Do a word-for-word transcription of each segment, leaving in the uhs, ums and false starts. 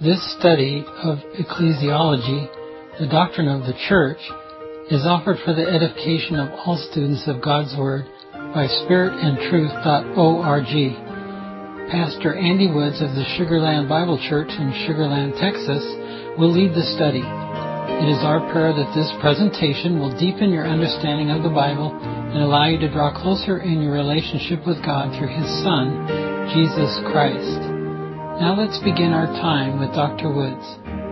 This study of ecclesiology, the doctrine of the Church, is offered for the edification of all students of God's Word by spirit and truth dot org. Pastor Andy Woods of the Sugar Land Bible Church in Sugar Land, Texas, will lead the study. It is our prayer that this presentation will deepen your understanding of the Bible and allow you to draw closer in your relationship with God through His Son, Jesus Christ. Now let's begin our time with Doctor Woods.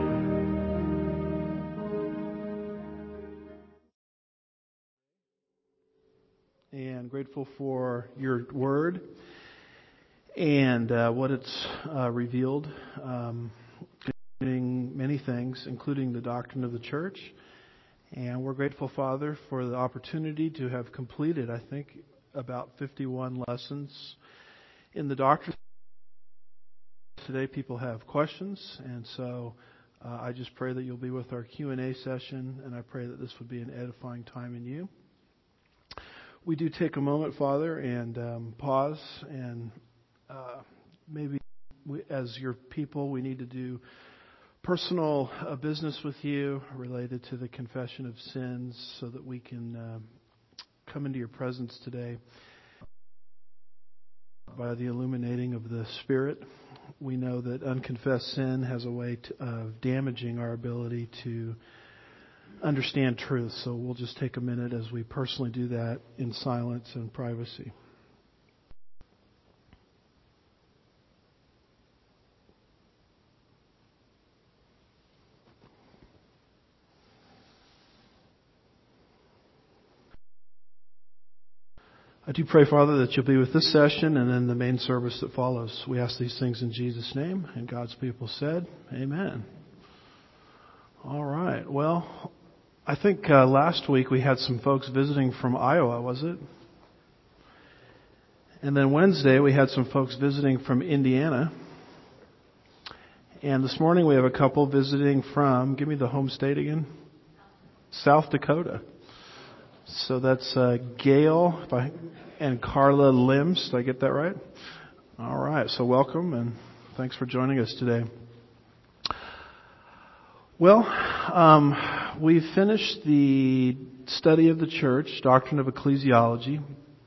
And grateful for your word and uh, what it's uh, revealed, um, concerning many things, including the doctrine of the church. And we're grateful, Father, for the opportunity to have completed, I think, about fifty-one lessons in the doctrine. Today people have questions, and so uh, I just pray that you'll be with our Q and A session, and I pray that this would be an edifying time in you. We do take a moment, Father, and um, pause, and uh, maybe we, as your people, we need to do personal uh, business with you related to the confession of sins so that we can uh, come into your presence today by the illuminating of the Spirit. We know that unconfessed sin has a way to, of damaging our ability to understand truth. So we'll just take a minute as we personally do that in silence and privacy. I do pray, Father, that you'll be with this session and then the main service that follows. We ask these things in Jesus' name, and God's people said, Amen. All right. Well, I think uh, last week we had some folks visiting from Iowa, was it? And then Wednesday we had some folks visiting from Indiana. And this morning we have a couple visiting from, give me the home state again, South Dakota. So that's uh, Gail and Carla Lims. Did I get that right? All right. So welcome and thanks for joining us today. Well, um, we finished the study of the church, Doctrine of Ecclesiology.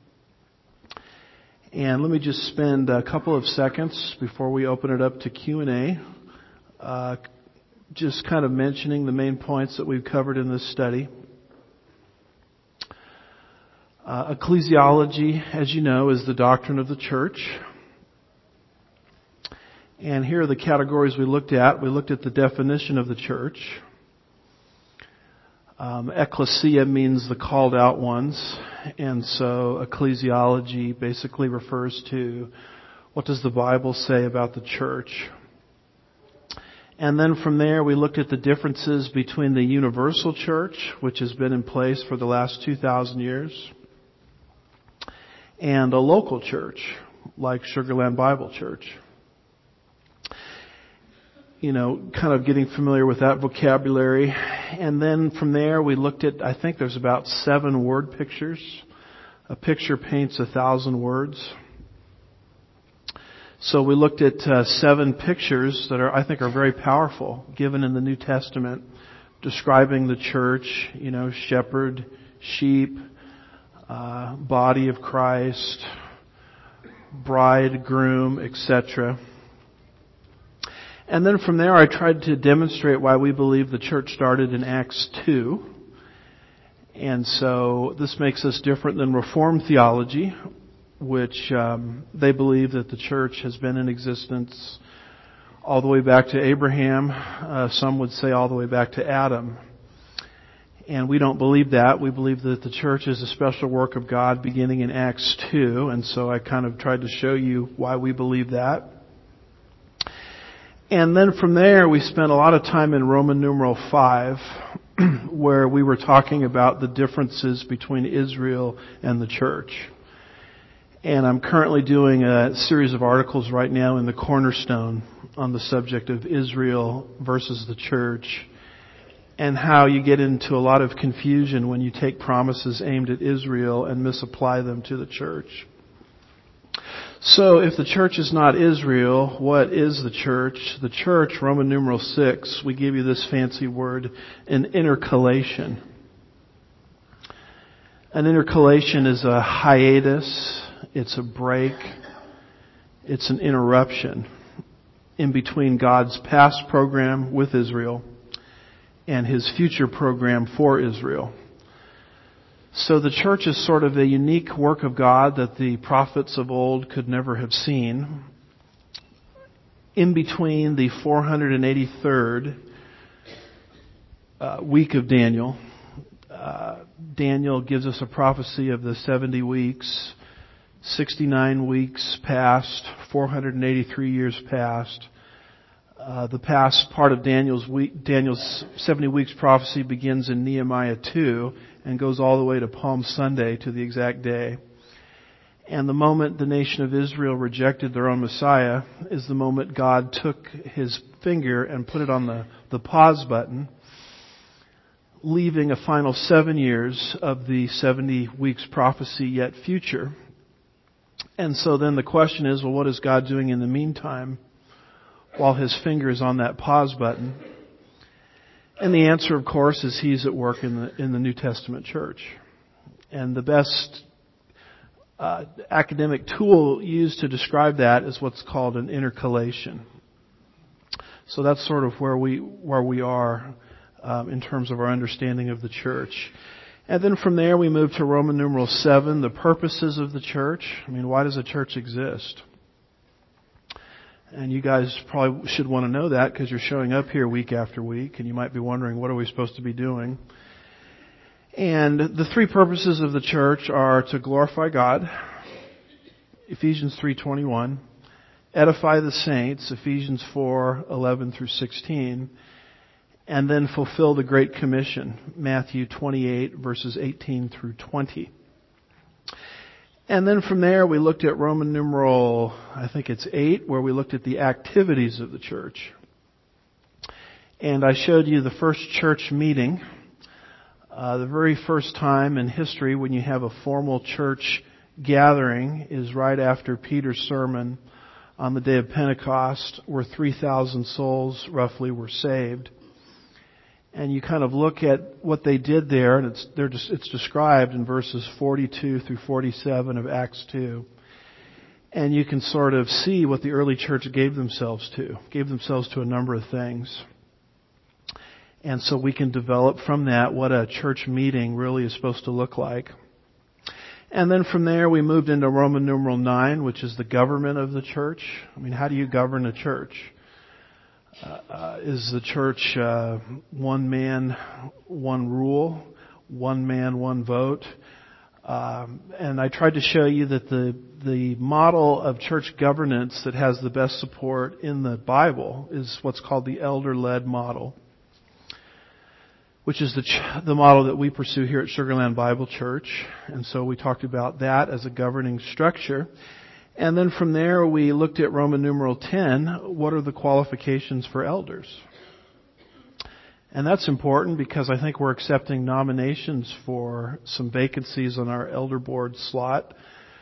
And let me just spend a couple of seconds before we open it up to Q and A, uh, just kind of mentioning the main points that we've covered in this study. Uh, ecclesiology, as you know, is the doctrine of the church. And here are the categories we looked at. We looked at the definition of the church. Um, ecclesia means the called out ones. And so ecclesiology basically refers to what does the Bible say about the church. And then from there we looked at the differences between the universal church, which has been in place for the last two thousand years, and a local church like Sugar Land Bible Church. You know, kind of getting familiar with that vocabulary. And then from there we looked at, I think there's about seven word pictures. A picture paints a thousand words. So we looked at uh, seven pictures that are, I think, are very powerful, given in the New Testament, describing the church, you know, shepherd, sheep, Uh, body of Christ, bride, groom, et cetera. And then from there I tried to demonstrate why we believe the church started in Acts two. And so this makes us different than Reformed theology, which um, they believe that the church has been in existence all the way back to Abraham. Uh, some would say all the way back to Adam. And we don't believe that. We believe that the church is a special work of God beginning in Acts two. And so I kind of tried to show you why we believe that. And then from there, we spent a lot of time in Roman numeral five, where we were talking about the differences between Israel and the church. And I'm currently doing a series of articles right now in the Cornerstone on the subject of Israel versus the church, and how you get into a lot of confusion when you take promises aimed at Israel and misapply them to the church. So if the church is not Israel, what is the church? The church, Roman numeral six, we give you this fancy word, an intercalation. An intercalation is a hiatus, it's a break, it's an interruption in between God's past program with Israel and His future program for Israel. So the church is sort of a unique work of God that the prophets of old could never have seen. In between the four hundred eighty-third uh, week of Daniel, uh, Daniel gives us a prophecy of the seventy weeks, sixty-nine weeks past, four hundred eighty-three years past. Uh, the past part of Daniel's week, Daniel's seventy weeks prophecy begins in Nehemiah two and goes all the way to Palm Sunday, to the exact day. And the moment the nation of Israel rejected their own Messiah is the moment God took His finger and put it on the, the pause button, leaving a final seven years of the seventy weeks prophecy yet future. And so then the question is, well, what is God doing in the meantime while His finger is on that pause button? And the answer, of course, is He's at work in the in the New Testament church. And the best uh, academic tool used to describe that is what's called an intercalation. So that's sort of where we where we are um, in terms of our understanding of the church. And then from there we move to Roman numeral seven, the purposes of the church. I mean, why does a church exist? And you guys probably should want to know that because you're showing up here week after week and you might be wondering, what are we supposed to be doing? And the three purposes of the church are to glorify God, Ephesians three twenty-one, edify the saints, Ephesians four eleven through sixteen, and then fulfill the Great Commission, Matthew twenty-eight verses eighteen through twenty. And then from there we looked at Roman numeral, I think it's eight, where we looked at the activities of the church. And I showed you the first church meeting. Uh, the very first time in history when you have a formal church gathering is right after Peter's sermon on the day of Pentecost, where three thousand souls roughly were saved. And you kind of look at what they did there, and it's they're just, it's described in verses forty-two through forty-seven of Acts two. And you can sort of see what the early church gave themselves to, gave themselves to a number of things. And so we can develop from that what a church meeting really is supposed to look like. And then from there we moved into Roman numeral nine, which is the government of the church. I mean, how do you govern a church? Uh, is the church uh, one man, one rule, one man, one vote? Um, and I tried to show you that the the model of church governance that has the best support in the Bible is what's called the elder-led model, which is the ch- the model that we pursue here at Sugar Land Bible Church. And so we talked about that as a governing structure. And then from there we looked at Roman numeral ten, what are the qualifications for elders? And that's important because I think we're accepting nominations for some vacancies on our elder board slot,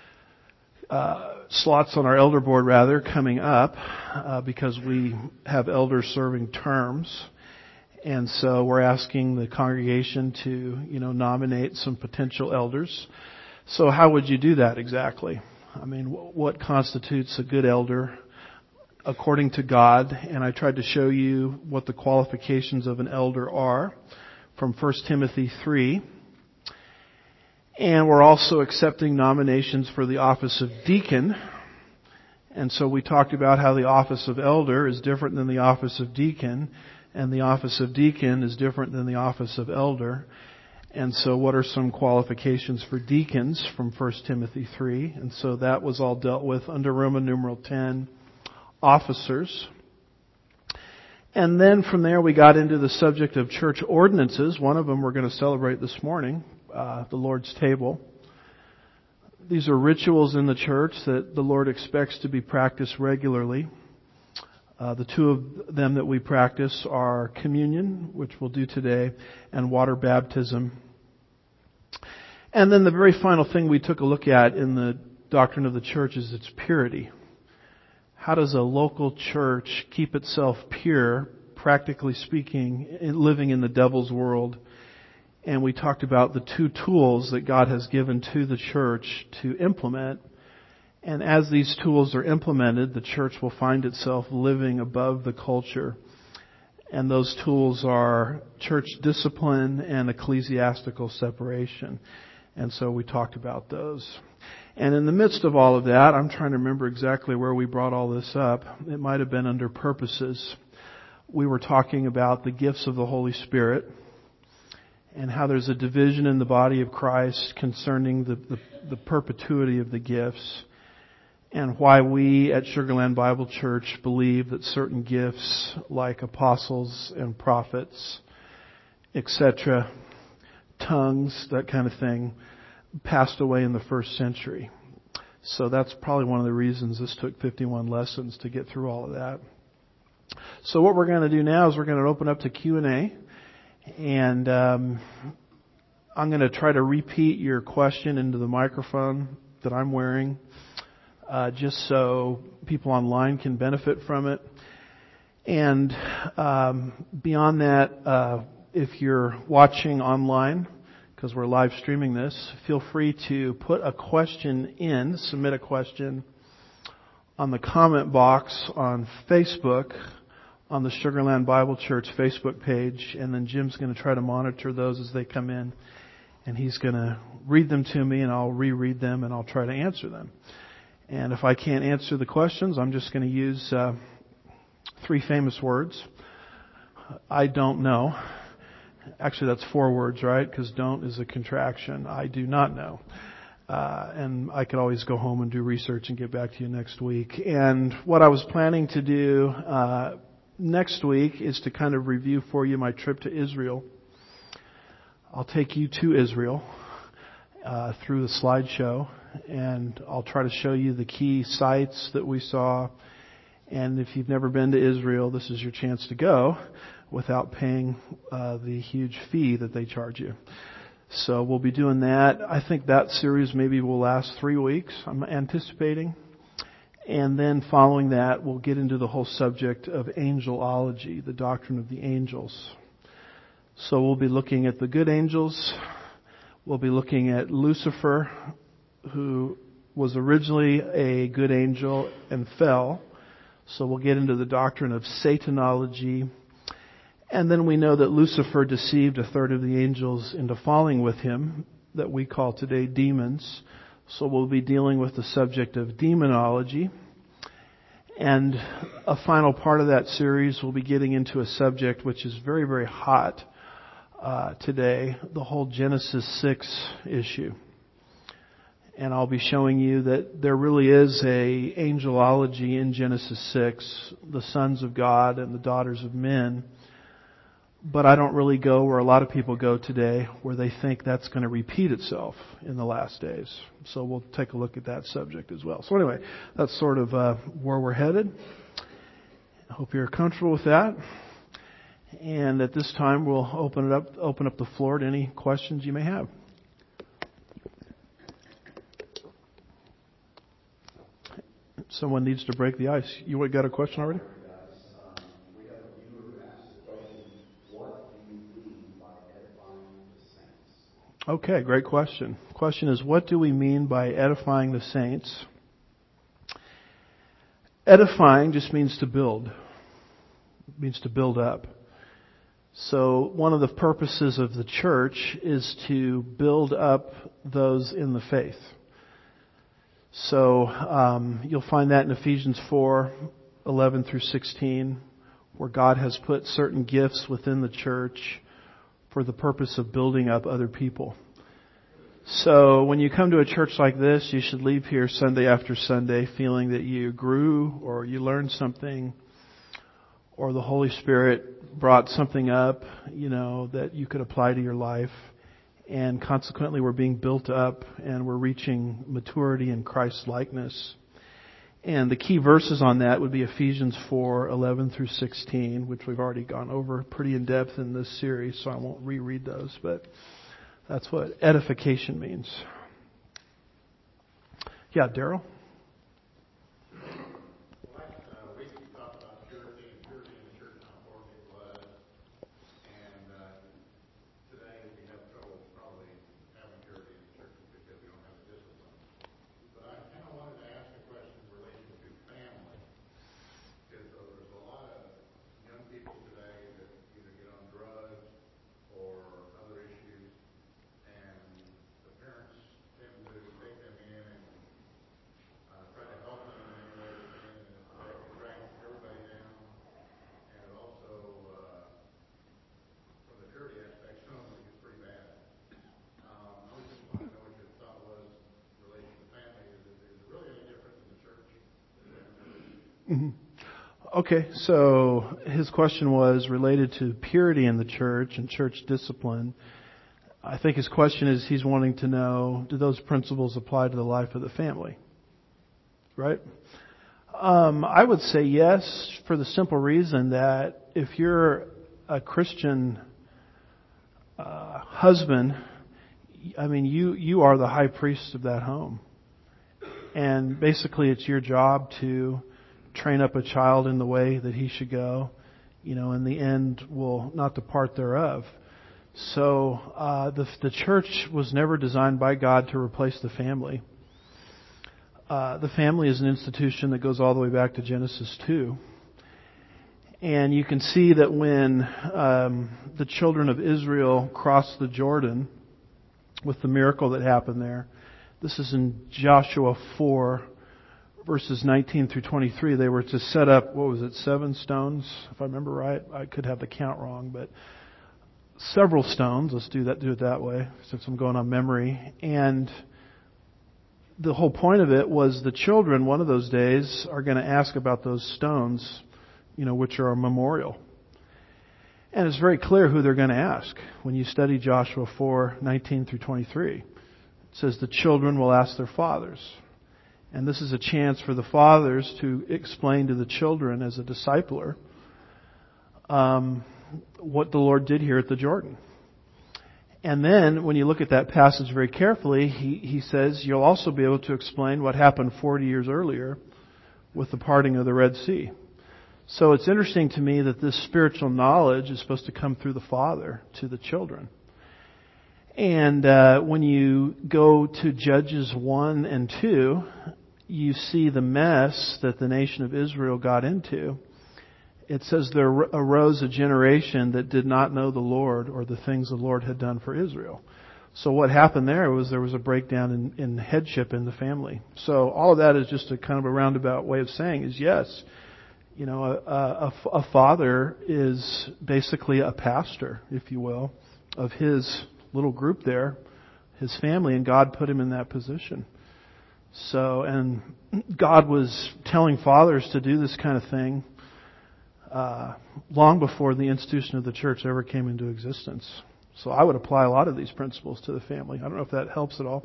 uh, slots on our elder board rather, coming up, uh, because we have elders serving terms. And so we're asking the congregation to, you know, nominate some potential elders. So how would you do that exactly? I mean, what constitutes a good elder according to God? And I tried to show you what the qualifications of an elder are from First Timothy three. And we're also accepting nominations for the office of deacon. And so we talked about how the office of elder is different than the office of deacon, and the office of deacon is different than the office of elder. And so what are some qualifications for deacons from First Timothy three? And so that was all dealt with under Roman numeral ten, officers. And then from there we got into the subject of church ordinances. One of them we're going to celebrate this morning, uh, the Lord's table. These are rituals in the church that the Lord expects to be practiced regularly. Uh, the two of them that we practice are communion, which we'll do today, and water baptism. And then the very final thing we took a look at in the doctrine of the church is its purity. How does a local church keep itself pure, practically speaking, living in the devil's world? And we talked about the two tools that God has given to the church to implement. And as these tools are implemented, the church will find itself living above the culture. And those tools are church discipline and ecclesiastical separation. And so we talked about those. And in the midst of all of that, I'm trying to remember exactly where we brought all this up. It might have been under purposes. We were talking about the gifts of the Holy Spirit and how there's a division in the body of Christ concerning the, the, the perpetuity of the gifts, and why we at Sugarland Bible Church believe that certain gifts like apostles and prophets, et cetera, tongues, that kind of thing, passed away in the first century. So that's probably one of the reasons this took fifty-one lessons to get through all of that. So what we're going to do now is we're going to open up to Q and A. And um, I'm going to try to repeat your question into the microphone that I'm wearing, uh, just so people online can benefit from it. And um, beyond that, uh, if you're watching online, because we're live streaming this, feel free to put a question in, submit a question on the comment box on Facebook, on the Sugarland Bible Church Facebook page, and then Jim's going to try to monitor those as they come in, and he's going to read them to me, and I'll reread them, and I'll try to answer them. And if I can't answer the questions, I'm just going to use uh, three famous words. I don't know. Actually, that's four words, right? Because don't is a contraction. I do not know. Uh, and I could always go home and do research and get back to you next week. And what I was planning to do uh, next week is to kind of review for you my trip to Israel. I'll take you to Israel uh, through the slideshow, and I'll try to show you the key sites that we saw. And if you've never been to Israel, this is your chance to go without paying uh, the huge fee that they charge you. So we'll be doing that. I think that series maybe will last three weeks, I'm anticipating. And then following that, we'll get into the whole subject of angelology, the doctrine of the angels. So we'll be looking at the good angels. We'll be looking at Lucifer, who was originally a good angel and fell. So we'll get into the doctrine of Satanology. And then we know that Lucifer deceived a third of the angels into falling with him, that we call today demons. So we'll be dealing with the subject of demonology. And a final part of that series, we'll be getting into a subject which is very, very hot uh, today, the whole Genesis six issue. And I'll be showing you that there really is a angelology in Genesis six, the sons of God and the daughters of men. But I don't really go where a lot of people go today, where they think that's going to repeat itself in the last days. So we'll take a look at that subject as well. So anyway, that's sort of uh, where we're headed. I hope you're comfortable with that. And at this time, we'll open it up, open up the floor to any questions you may have. Someone needs to break the ice. You got a question already? Okay, great question. Question is, what do we mean by edifying the saints? Edifying just means to build. It means to build up. So one of the purposes of the church is to build up those in the faith. So um, you'll find that in Ephesians four, eleven through sixteen, where God has put certain gifts within the church for the purpose of building up other people. So when you come to a church like this, you should leave here Sunday after Sunday feeling that you grew or you learned something, or the Holy Spirit brought something up, you know, that you could apply to your life. And consequently, we're being built up and we're reaching maturity in Christ's likeness. And the key verses on that would be Ephesians four, eleven through sixteen, which we've already gone over pretty in depth in this series, so I won't reread those, but that's what edification means. Yeah, Daryl? Mm-hmm. Okay, so his question was related to purity in the church and church discipline. I think his question is he's wanting to know, do those principles apply to the life of the family? Right? Um, I would say yes, for the simple reason that if you're a Christian uh, husband, I mean, you, you are the high priest of that home. And basically it's your job to train up a child in the way that he should go, you know, in the end will not depart thereof. So uh, the, the church was never designed by God to replace the family. Uh, the family is an institution that goes all the way back to Genesis two. And you can see that when um, the children of Israel crossed the Jordan with the miracle that happened there, this is in Joshua four, verses nineteen through twenty-three, they were to set up, what was it, seven stones, if I remember right. I could have the count wrong, but several stones. Let's do that, do it that way, since I'm going on memory. And the whole point of it was the children, one of those days, are going to ask about those stones, you know, which are a memorial. And it's very clear who they're going to ask when you study Joshua four, nineteen through twenty-three. It says the children will ask their fathers. And this is a chance for the fathers to explain to the children as a discipler um, what the Lord did here at the Jordan. And then when you look at that passage very carefully, he, he says you'll also be able to explain what happened forty years earlier with the parting of the Red Sea. So it's interesting to me that this spiritual knowledge is supposed to come through the Father to the children. And uh, when you go to Judges one and two, you see the mess that the nation of Israel got into. It says there arose a generation that did not know the Lord or the things the Lord had done for Israel. So what happened there was there was a breakdown in, in headship in the family. So all of that is just a kind of a roundabout way of saying is yes, you know, a, a, a father is basically a pastor, if you will, of his little group there, his family, and God put him in that position. So, and God was telling fathers to do this kind of thing uh, long before the institution of the church ever came into existence. So I would apply a lot of these principles to the family. I don't know if that helps at all.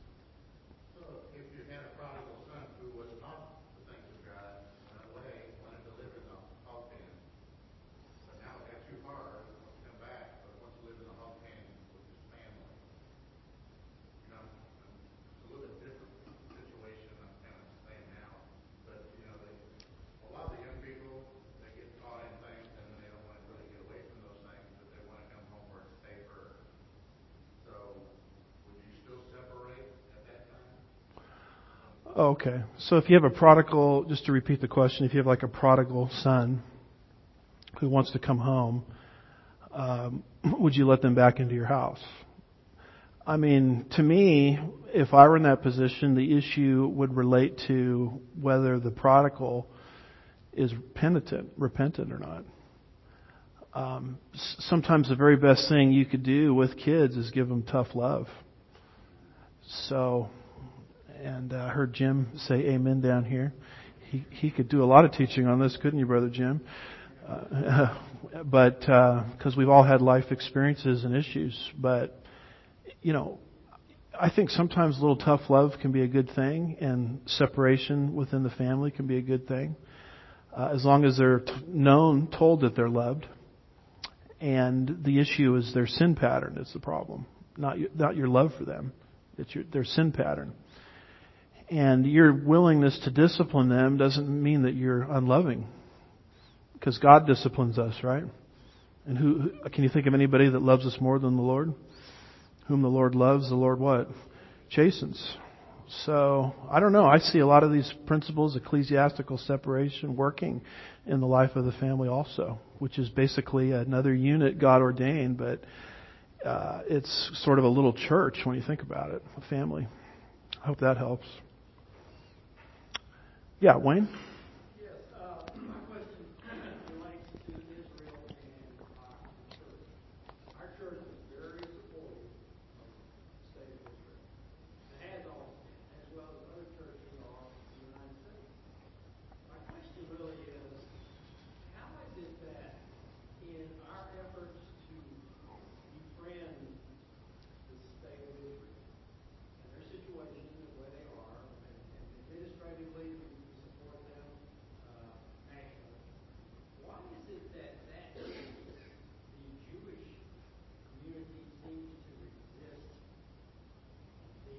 Okay. So if you have a prodigal, just to repeat the question, if you have like a prodigal son who wants to come home, um, would you let them back into your house? I mean, to me, if I were in that position, the issue would relate to whether the prodigal is penitent, repentant or not. Um, sometimes the very best thing you could do with kids is give them tough love. So... And I heard Jim say amen down here. He he could do a lot of teaching on this, couldn't you, Brother Jim? Uh, but because uh, we've all had life experiences and issues. But, you know, I think sometimes a little tough love can be a good thing, and separation within the family can be a good thing, uh, as long as they're t- known, told that they're loved. And the issue is their sin pattern is the problem, not your, not your love for them. It's your, their sin pattern. And your willingness to discipline them doesn't mean that you're unloving, because God disciplines us, right? And who can you think of anybody that loves us more than the Lord? Whom the Lord loves, the Lord what? Chastens. So, I don't know. I see a lot of these principles, ecclesiastical separation, working in the life of the family also, which is basically another unit God ordained, but uh, it's sort of a little church when you think about it, a family. I hope that helps. Yeah, Wayne? Yes, uh, my question relates to Israel and our church. Our church is very supportive of the state of Israel. It has always been, as well as other churches are in the United States. My question really is, how is it that in our efforts to befriend the state of Israel and their situation and where they are, and, and administratively we support them uh, nationally, why is it that that case, the Jewish community seems to resist the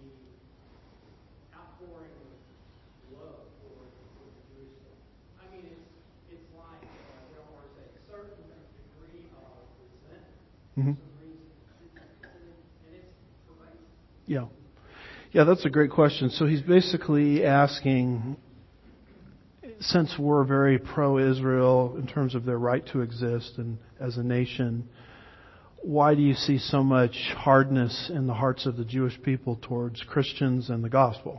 outpouring of love for, for the Jewish state? I mean, it's it's like uh, they always say, a certain degree of resentment, Mm-hmm. some reason, and it's pervasive. Yeah. Yeah, that's a great question. So he's basically asking, since we're very pro-Israel in terms of their right to exist and as a nation, why do you see so much hardness in the hearts of the Jewish people towards Christians and the gospel?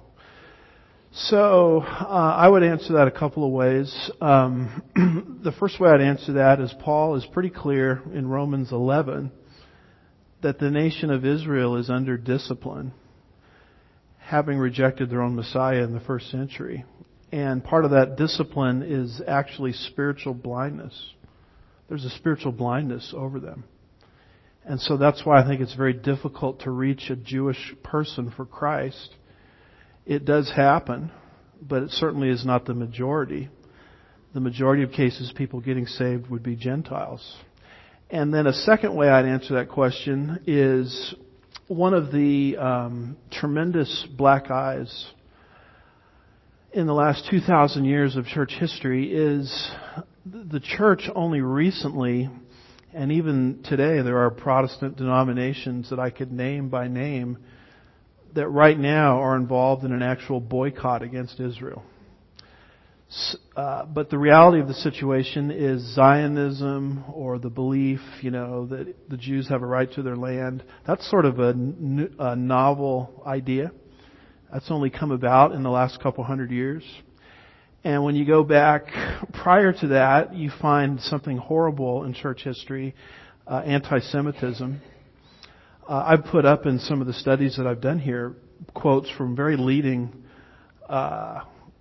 So uh, I would answer that a couple of ways. Um, the first way I'd answer that is Paul is pretty clear in Romans eleven that the nation of Israel is under discipline, having rejected their own Messiah in the first century. And part of that discipline is actually spiritual blindness. There's a spiritual blindness over them. And so that's why I think it's very difficult to reach a Jewish person for Christ. It does happen, but it certainly is not the majority. The majority of cases, people getting saved would be Gentiles. And then a second way I'd answer that question is one of the um, tremendous black eyes in the last two thousand years of church history is the church only recently, and even today there are Protestant denominations that I could name by name that right now are involved in an actual boycott against Israel. Uh, but the reality of the situation is Zionism, or the belief, you know, that the Jews have a right to their land. That's sort of a, n- a novel idea. That's only come about in the last couple hundred years. And when you go back prior to that, you find something horrible in church history, uh, anti-Semitism. Uh, I've put up in some of the studies that I've done here quotes from very leading uh,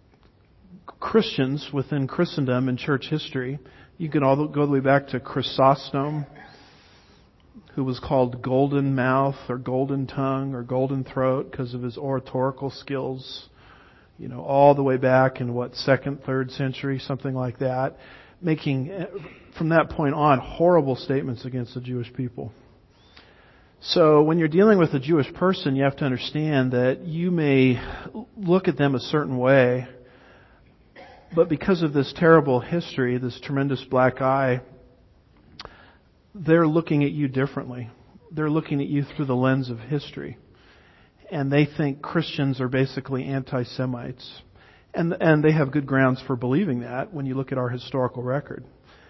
Christians within Christendom and church history. You can all go all the way back to Chrysostom, who was called Golden Mouth or Golden Tongue or Golden Throat because of his oratorical skills. You know, all the way back in what, second, third century, something like that, making from that point on horrible statements against the Jewish people. So when you're dealing with a Jewish person, you have to understand that you may look at them a certain way, but because of this terrible history, this tremendous black eye, they're looking at you differently. They're looking at you through the lens of history. And they think Christians are basically anti-Semites. And, and they have good grounds for believing that when you look at our historical record.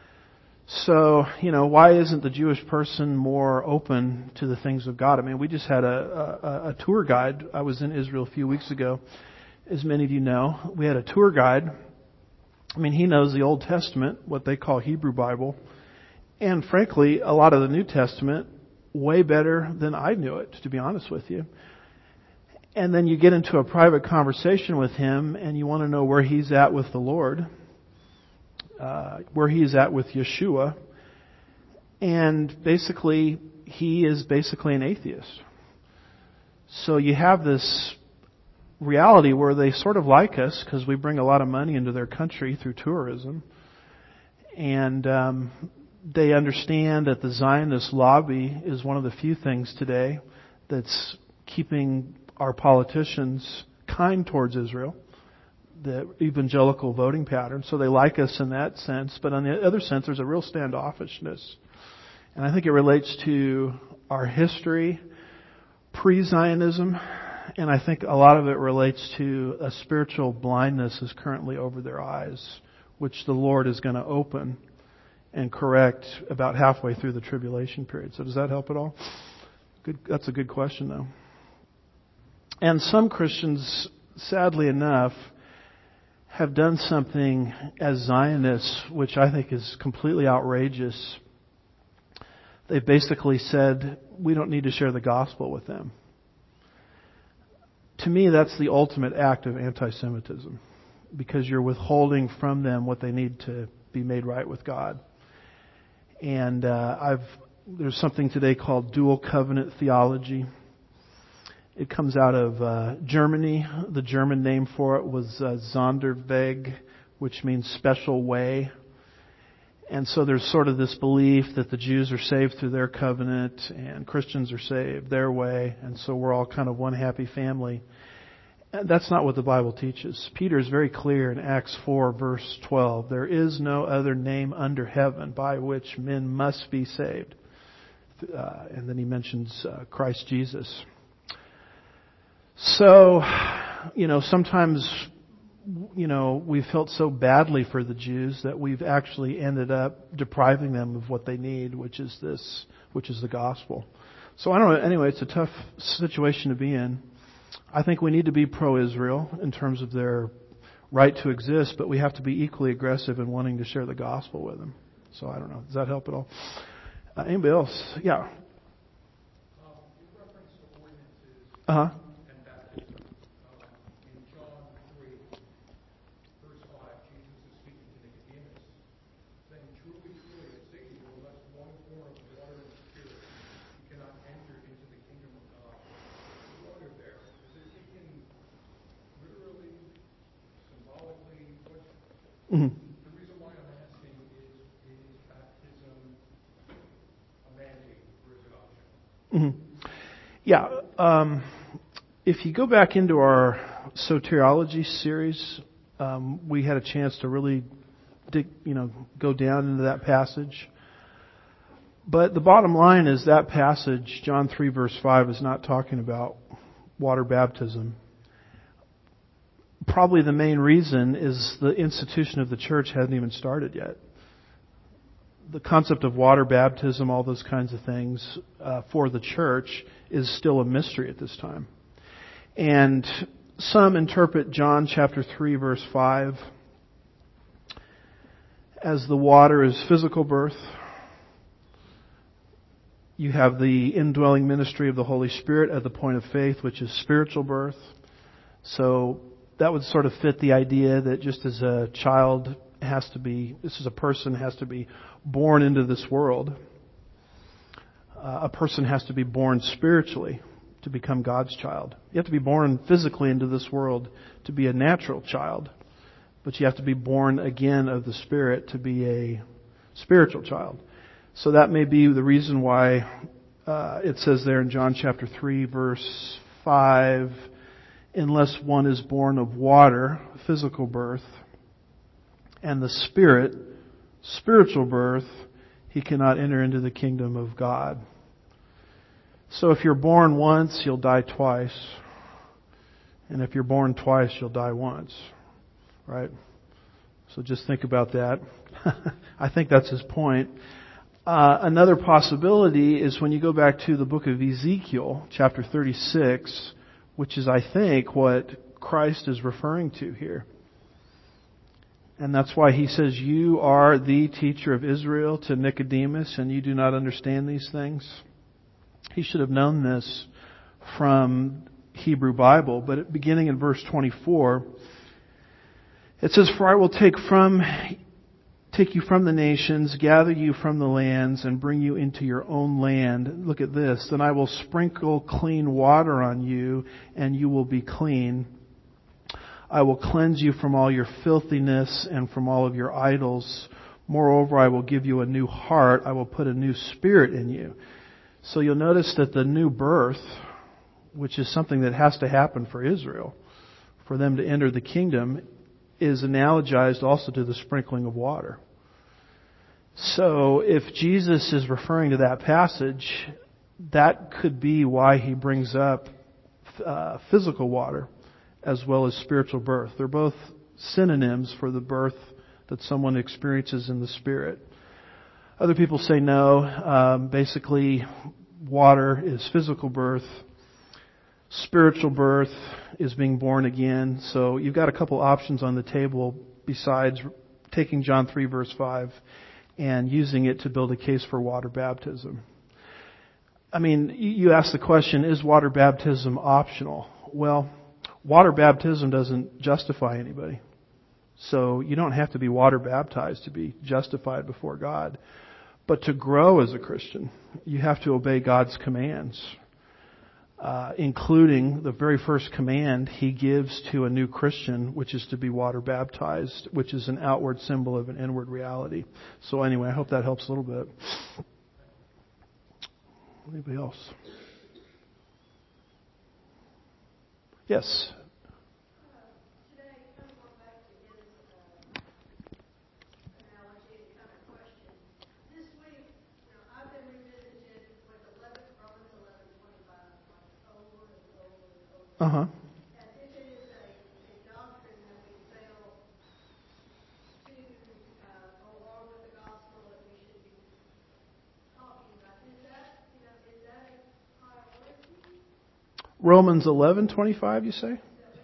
So, you know, why isn't the Jewish person more open to the things of God? I mean, we just had a, a, a tour guide. I was in Israel a few weeks ago, as many of you know. We had a tour guide. I mean, he knows the Old Testament, what they call Hebrew Bible, and frankly, a lot of the New Testament way better than I knew it, to be honest with you. And then you get into a private conversation with him, and you want to know where he's at with the Lord. Uh, where he is at with Yeshua, and basically he is basically an atheist. So you have this reality where they sort of like us because we bring a lot of money into their country through tourism, and um, they understand that the Zionist lobby is one of the few things today that's keeping our politicians kind towards Israel, the evangelical voting pattern. So they like us in that sense. But on the other sense, there's a real standoffishness. And I think it relates to our history, pre-Zionism, and I think a lot of it relates to a spiritual blindness is currently over their eyes, which the Lord is going to open and correct about halfway through the tribulation period. So does that help at all? Good. That's a good question, though. And some Christians, sadly enough, have done something as Zionists, which I think is completely outrageous. They've basically said, we don't need to share the gospel with them. To me, that's the ultimate act of anti-Semitism, because you're withholding from them what they need to be made right with God. And uh, I've there's something today called dual covenant theology. It comes out of uh, Germany. The German name for it was uh, Sonderweg, which means special way. And so there's sort of this belief that the Jews are saved through their covenant and Christians are saved their way. And so we're all kind of one happy family. And that's not what the Bible teaches. Peter is very clear in Acts four, verse twelve. There is no other name under heaven by which men must be saved. Uh, and then he mentions uh, Christ Jesus. So, you know, sometimes, you know, we've felt so badly for the Jews that we've actually ended up depriving them of what they need, which is this, which is the gospel. So I don't know. Anyway, it's a tough situation to be in. I think we need to be pro-Israel in terms of their right to exist, but we have to be equally aggressive in wanting to share the gospel with them. So I don't know. Does that help at all? Uh, anybody else? Yeah. Um, you referenced the ordinances Uh huh. and baptism. Um, in John three, verse five, Jesus is speaking to Nicodemus, saying, "Truly, truly, I say to you, unless one is born of water and spirit, you cannot enter into the kingdom of God." The water there, is it taken literally, symbolically? What? Mm-hmm. The reason why I'm asking is, is baptism a mandate for its adoption? Mm-hmm. Yeah. Um, if you go back into our soteriology series, um, we had a chance to really dig, you know, go down into that passage. But the bottom line is that passage, John three, verse five, is not talking about water baptism. Probably the main reason is the institution of the church hadn't even started yet. The concept of water baptism, all those kinds of things, uh, for the church is still a mystery at this time. And some interpret John chapter three, verse five as the water is physical birth. You have the indwelling ministry of the Holy Spirit at the point of faith, which is spiritual birth. So that would sort of fit the idea that just as a child has to be, this is a person has to be born into this world, uh, a person has to be born spiritually to become God's child. You have to be born physically into this world to be a natural child, but you have to be born again of the Spirit to be a spiritual child. So that may be the reason why uh, it says there in John chapter three, verse five, unless one is born of water, physical birth, and the Spirit, spiritual birth, he cannot enter into the kingdom of God. So if you're born once, you'll die twice. And if you're born twice, you'll die once. Right? So just think about that. I think that's his point. Uh, another possibility is when you go back to the book of Ezekiel, chapter thirty-six, which is, I think, what Christ is referring to here. And that's why he says, "You are the teacher of Israel," to Nicodemus, and you do not understand these things. He should have known this from Hebrew Bible, but beginning in verse twenty-four, it says, "For I will take from take you from the nations, gather you from the lands, and bring you into your own land." Look at this. "Then I will sprinkle clean water on you, and you will be clean. I will cleanse you from all your filthiness and from all of your idols. Moreover, I will give you a new heart. I will put a new spirit in you." So you'll notice that the new birth, which is something that has to happen for Israel, for them to enter the kingdom is analogized also to the sprinkling of water. So if Jesus is referring to that passage, that could be why he brings up uh, physical water as well as spiritual birth. They're both synonyms for the birth that someone experiences in the Spirit. Other people say no. Um, basically, water is physical birth. Spiritual birth is being born again. So you've got a couple options on the table besides taking John three verse five and using it to build a case for water baptism. I mean, you ask the question, is water baptism optional? Well, water baptism doesn't justify anybody. So you don't have to be water baptized to be justified before God. But to grow as a Christian, you have to obey God's commands, uh, including the very first command He gives to a new Christian, which is to be water baptized, which is an outward symbol of an inward reality. So anyway, I hope that helps a little bit. Anybody else? Yes. Uh huh. Romans eleven twenty-five, you say?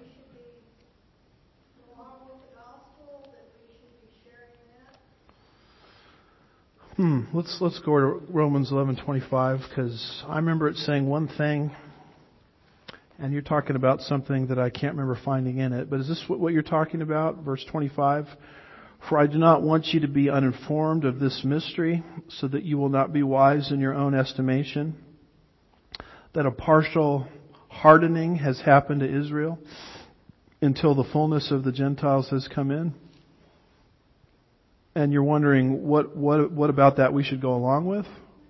Hmm. Let's let's go to Romans eleven twenty-five because I remember it saying one thing. And you're talking about something that I can't remember finding in it. But is this what you're talking about? Verse twenty-five. For I do not want you to be uninformed of this mystery, so that you will not be wise in your own estimation, that a partial hardening has happened to Israel until the fullness of the Gentiles has come in. And you're wondering, what, what, what about that we should go along with?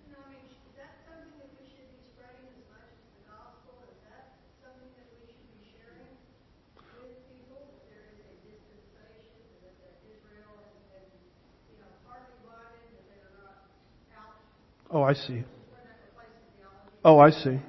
Oh, I see. Oh, I see.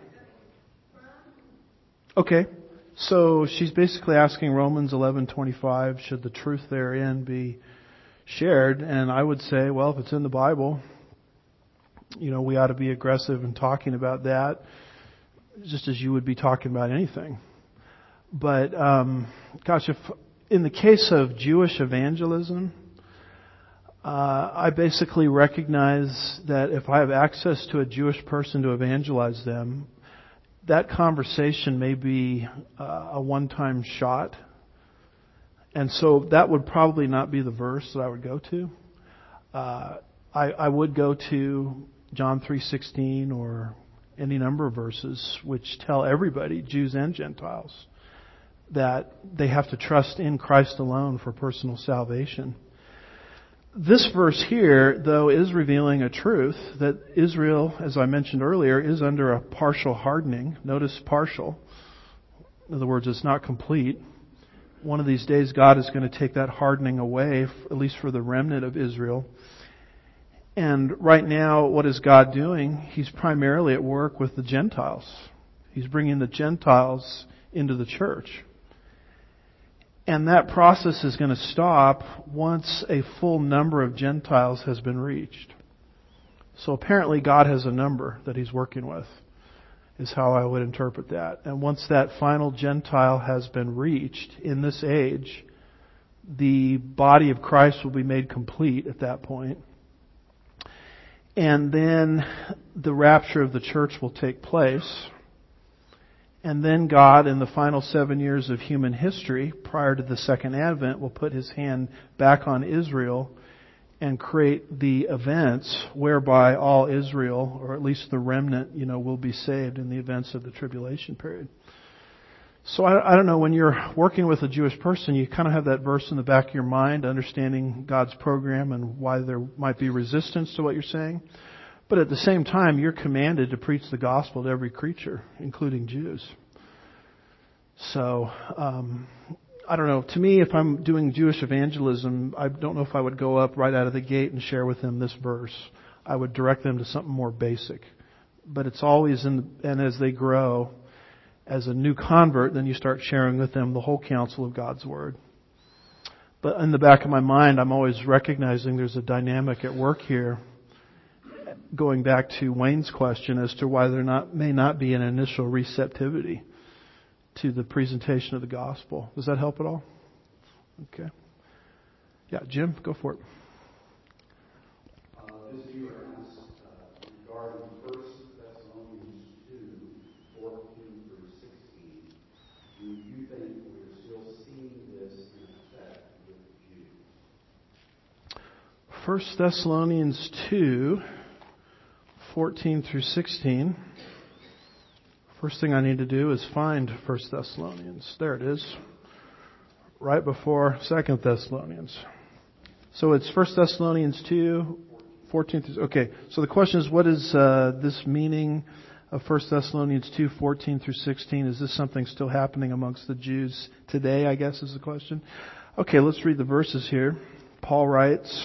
Okay. So she's basically asking Romans eleven twenty-five, should the truth therein be shared? And I would say, well, if it's in the Bible, you know, we ought to be aggressive in talking about that, just as you would be talking about anything. But, um, gosh, if in the case of Jewish evangelism, Uh, I basically recognize that if I have access to a Jewish person to evangelize them, that conversation may be uh, a one-time shot. And so that would probably not be the verse that I would go to. Uh, I, I would go to John three sixteen or any number of verses which tell everybody, Jews and Gentiles, that they have to trust in Christ alone for personal salvation. This verse here, though, is revealing a truth that Israel, as I mentioned earlier, is under a partial hardening. Notice partial. In other words, it's not complete. One of these days, God is going to take that hardening away, at least for the remnant of Israel. And right now, what is God doing? He's primarily at work with the Gentiles. He's bringing the Gentiles into the church. And that process is going to stop once a full number of Gentiles has been reached. So apparently God has a number that He's working with, is how I would interpret that. And once that final Gentile has been reached in this age, the body of Christ will be made complete at that point. And then the rapture of the church will take place. And then God, in the final seven years of human history, prior to the second advent, will put His hand back on Israel and create the events whereby all Israel, or at least the remnant, you know, will be saved in the events of the tribulation period. So I, I don't know, when you're working with a Jewish person, you kind of have that verse in the back of your mind, understanding God's program and why there might be resistance to what you're saying. But at the same time, you're commanded to preach the gospel to every creature, including Jews. So, um, I don't know. To me, if I'm doing Jewish evangelism, I don't know if I would go up right out of the gate and share with them this verse. I would direct them to something more basic. But it's always in, the, and as they grow, as a new convert, then you start sharing with them the whole counsel of God's Word. But in the back of my mind, I'm always recognizing there's a dynamic at work here. Going back to Wayne's question as to why there not may not be an initial receptivity to the presentation of the gospel. Does that help at all? Okay. Yeah, Jim, go for it. Uh, this viewer asked uh, regarding First Thessalonians two, fourteen through sixteen. Do you think we're still seeing this in effect with the Jews? First Thessalonians two, fourteen through sixteen. First thing I need to do is find First Thessalonians. There it is. Right before Second Thessalonians. So it's First Thessalonians two, fourteen through... Okay, so the question is, what is uh, this meaning of First Thessalonians two, fourteen through sixteen? Is this something still happening amongst the Jews today, I guess is the question. Okay, let's read the verses here. Paul writes...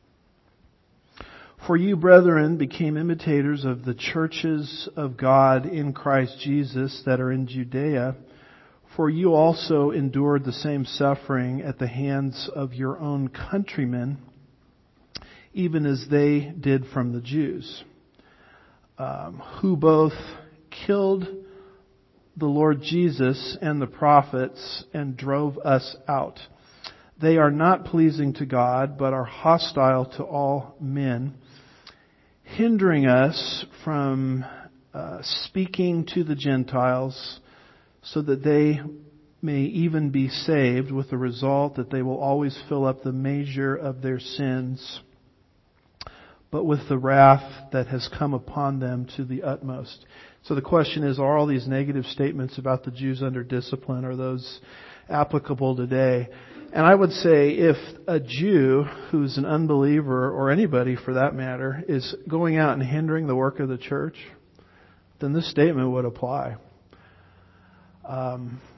For you, brethren, became imitators of the churches of God in Christ Jesus that are in Judea, for you also endured the same suffering at the hands of your own countrymen, even as they did from the Jews, um, who both killed the Lord Jesus and the prophets and drove us out. They are not pleasing to God, but are hostile to all men, hindering us from uh, speaking to the Gentiles so that they may even be saved, with the result that they will always fill up the measure of their sins, but with the wrath that has come upon them to the utmost. So the question is, are all these negative statements about the Jews under discipline, are those applicable today? And I would say if a Jew who's an unbeliever, or anybody for that matter, is going out and hindering the work of the church, then this statement would apply. Um,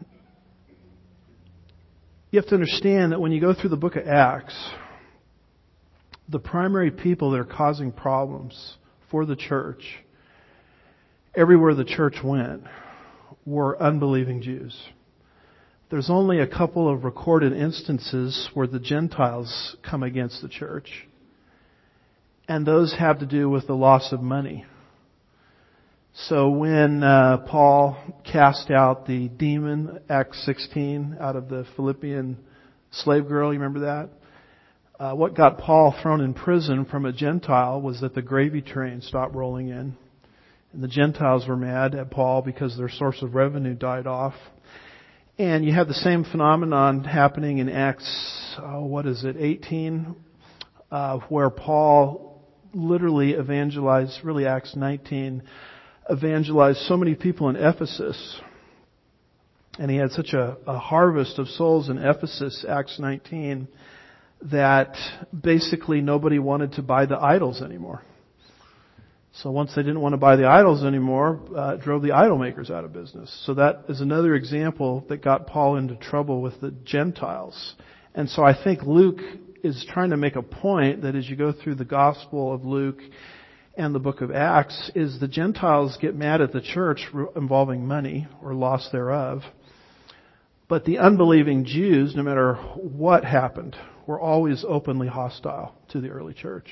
you have to understand that when you go through the book of Acts, the primary people that are causing problems for the church, everywhere the church went, were unbelieving Jews. There's only a couple of recorded instances where the Gentiles come against the church. And those have to do with the loss of money. So when uh, Paul cast out the demon, Acts sixteen, out of the Philippian slave girl, you remember that? Uh, what got Paul thrown in prison from a Gentile was that the gravy train stopped rolling in. And the Gentiles were mad at Paul because their source of revenue died off. And you have the same phenomenon happening in Acts, oh, what is it, eighteen, uh, where Paul literally evangelized, really Acts nineteen, evangelized so many people in Ephesus. And he had such a, a harvest of souls in Ephesus, Acts nineteen, that basically nobody wanted to buy the idols anymore. So once they didn't want to buy the idols anymore, uh, it drove the idol makers out of business. So that is another example that got Paul into trouble with the Gentiles. And so I think Luke is trying to make a point that as you go through the Gospel of Luke and the book of Acts, is the Gentiles get mad at the church involving money or loss thereof. But the unbelieving Jews, no matter what happened, were always openly hostile to the early church.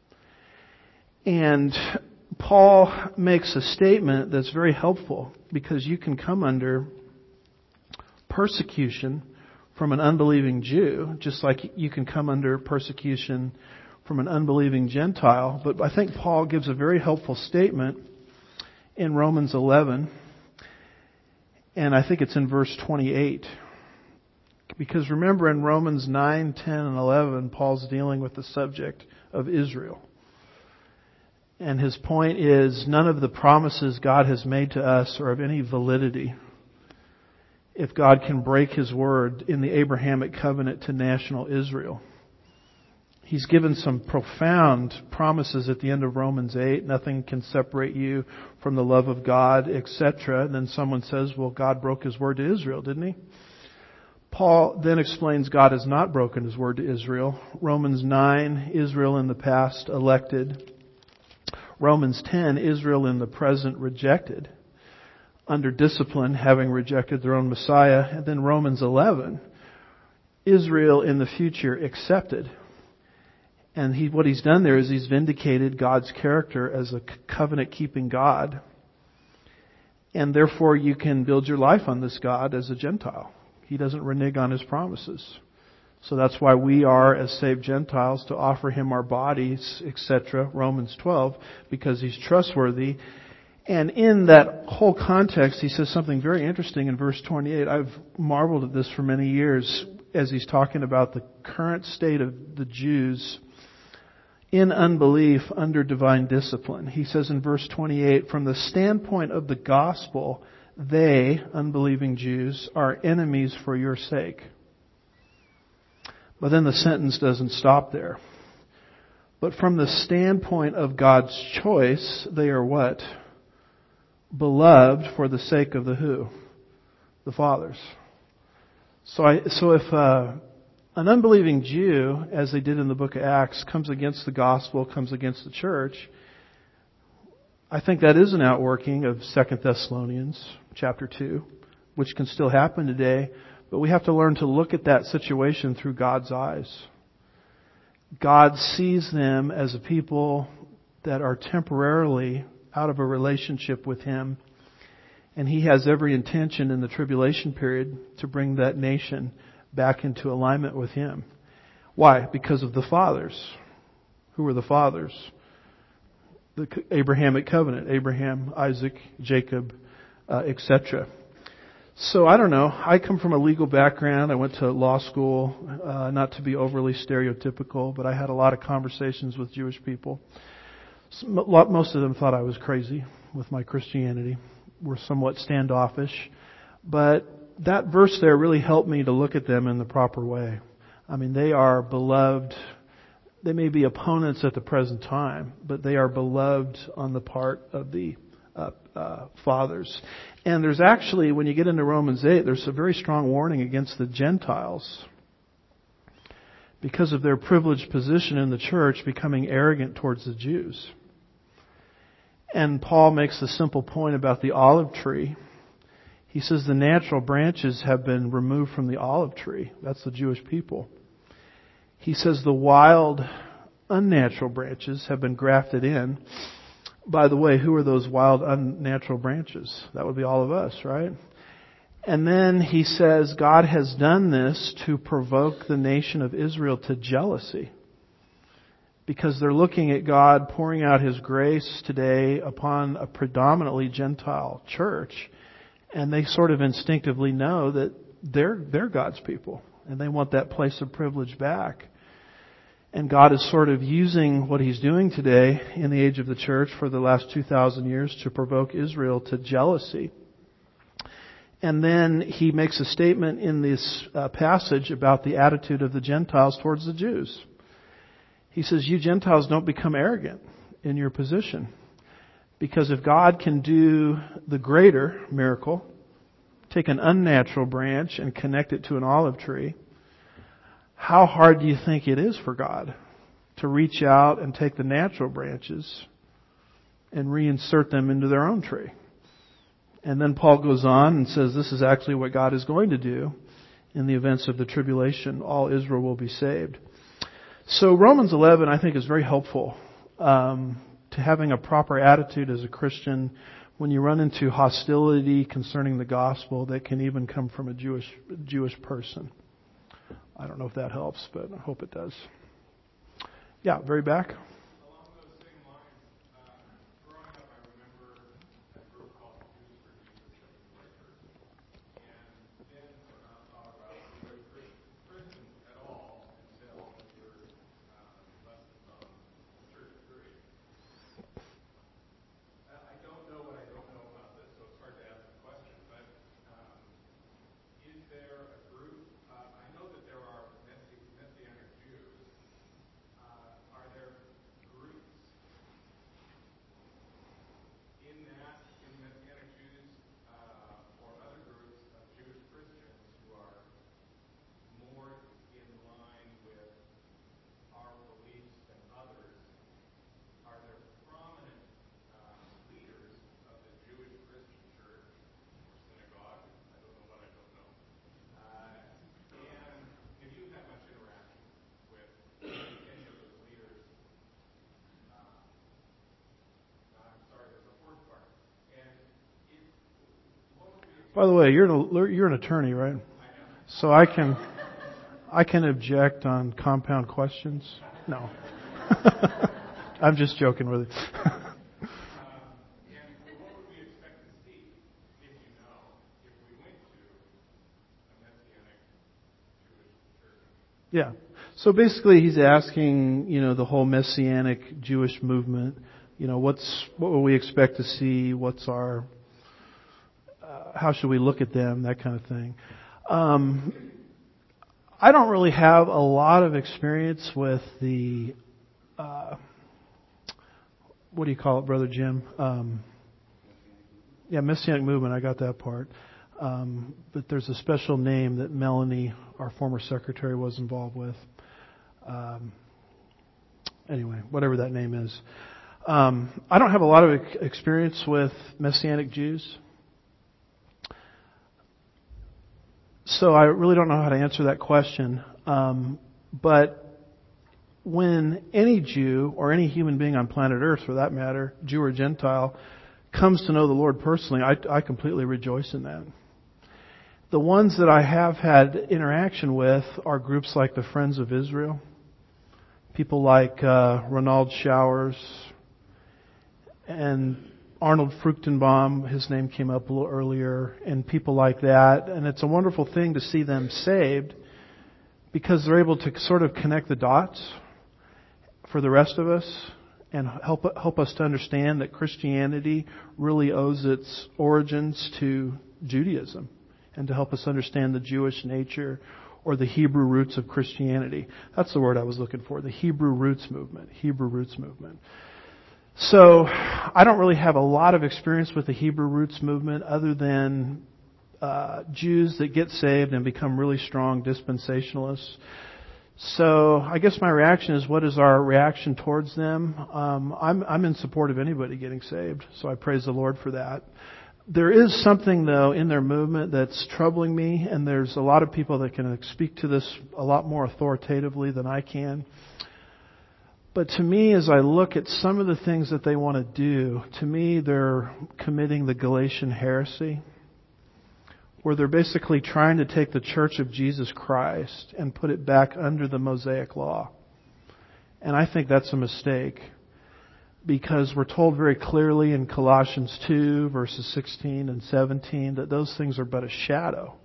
And Paul makes a statement that's very helpful, because you can come under persecution from an unbelieving Jew, just like you can come under persecution from an unbelieving Gentile. But I think Paul gives a very helpful statement in Romans eleven, and I think it's in verse twenty-eight. Because remember, in Romans nine, ten, and eleven, Paul's dealing with the subject of Israel. And his point is, none of the promises God has made to us are of any validity if God can break His word in the Abrahamic covenant to national Israel. He's given some profound promises at the end of Romans eight. Nothing can separate you from the love of God, et cetera. And then someone says, well, God broke His word to Israel, didn't He? Paul then explains God has not broken His word to Israel. Romans nine, Israel in the past elected. Romans ten, Israel in the present rejected. Under discipline, having rejected their own Messiah. And then Romans eleven, Israel in the future accepted. And he, what he's done there is he's vindicated God's character as a covenant-keeping God. And therefore you can build your life on this God as a Gentile. He doesn't renege on His promises. So that's why we are, as saved Gentiles, to offer Him our bodies, et cetera, Romans twelve, because He's trustworthy. And in that whole context, he says something very interesting in verse twenty-eight. I've marveled at this for many years as he's talking about the current state of the Jews in unbelief under divine discipline. He says in verse twenty-eight, from the standpoint of the gospel, they, unbelieving Jews, are enemies for your sake. But then the sentence doesn't stop there. But from the standpoint of God's choice, they are what? Beloved for the sake of the who? The fathers. So I, so if uh, an unbelieving Jew, as they did in the book of Acts, comes against the gospel, comes against the church, I think that is an outworking of Second Thessalonians chapter two, which can still happen today. But we have to learn to look at that situation through God's eyes. God sees them as a people that are temporarily out of a relationship with Him. And He has every intention in the tribulation period to bring that nation back into alignment with Him. Why? Because of the fathers. Who are the fathers? The Abrahamic covenant. Abraham, Isaac, Jacob, uh, et cetera. So I don't know. I come from a legal background. I went to law school, uh, not to be overly stereotypical, but I had a lot of conversations with Jewish people. Most of them thought I was crazy with my Christianity. Were somewhat standoffish. But that verse there really helped me to look at them in the proper way. I mean, they are beloved. They may be opponents at the present time, but they are beloved on the part of the uh, uh, fathers. And there's actually, when you get into Romans eight, there's a very strong warning against the Gentiles because of their privileged position in the church becoming arrogant towards the Jews. And Paul makes the simple point about the olive tree. He says the natural branches have been removed from the olive tree. That's the Jewish people. He says the wild, unnatural branches have been grafted in. By the way, who are those wild, unnatural branches? That would be all of us, right? And then he says God has done this to provoke the nation of Israel to jealousy. Because they're looking at God pouring out His grace today upon a predominantly Gentile church. And they sort of instinctively know that they're, they're God's people. And they want that place of privilege back. And God is sort of using what He's doing today in the age of the church for the last two thousand years to provoke Israel to jealousy. And then He makes a statement in this uh, passage about the attitude of the Gentiles towards the Jews. He says, you Gentiles don't become arrogant in your position. Because if God can do the greater miracle, take an unnatural branch and connect it to an olive tree, how hard do you think it is for God to reach out and take the natural branches and reinsert them into their own tree? And then Paul goes on and says this is actually what God is going to do in the events of the tribulation. All Israel will be saved. So Romans eleven, I think, is very helpful um, to having a proper attitude as a Christian when you run into hostility concerning the gospel that can even come from a Jewish Jewish person. I don't know if that helps, but I hope it does. Yeah, very back. Along those same lines, uh, growing up, I remember a group called Jews for Jesus that was Rikers. And then uh, thought about were they Christians at all until we were uh, lessons on the church period. I don't know what I don't know about this, so it's hard to ask the question, but um, is there a group? Uh, I know that there are Messi- Messianic Jews. By the way, you're an, you're an attorney, right? So I can I can object on compound questions. No, I'm just joking with you. Yeah. So basically, he's asking, you know, the whole Messianic Jewish movement. You know, what's what will we expect to see? What's our uh, how should we look at them? That kind of thing. Um, I don't really have a lot of experience with the uh, what do you call it, Brother Jim? Um, yeah, Messianic movement. I got that part. Um, but there's a special name that Melanie, our former secretary, was involved with. Um, anyway, whatever that name is. Um, I don't have a lot of experience with Messianic Jews. So I really don't know how to answer that question. Um, but when any Jew, or any human being on planet Earth for that matter, Jew or Gentile, comes to know the Lord personally, I, I completely rejoice in that. The ones that I have had interaction with are groups like the Friends of Israel, people like uh, Ronald Showers, and Arnold Fruchtenbaum, his name came up a little earlier, and people like that. And it's a wonderful thing to see them saved because they're able to sort of connect the dots for the rest of us and help help us to understand that Christianity really owes its origins to Judaism, and to help us understand the Jewish nature or the Hebrew roots of Christianity. That's the word I was looking for, the Hebrew roots movement. Hebrew roots movement. So I don't really have a lot of experience with the Hebrew roots movement other than uh, Jews that get saved and become really strong dispensationalists. So I guess my reaction is, what is our reaction towards them? Um, I'm, I'm in support of anybody getting saved, so I praise the Lord for that. There is something, though, in their movement that's troubling me, and there's a lot of people that can speak to this a lot more authoritatively than I can. But to me, as I look at some of the things that they want to do, to me, they're committing the Galatian heresy, where they're basically trying to take the Church of Jesus Christ and put it back under the Mosaic Law. And I think that's a mistake, because we're told very clearly in Colossians two, verses sixteen and seventeen, that those things are but a shadow.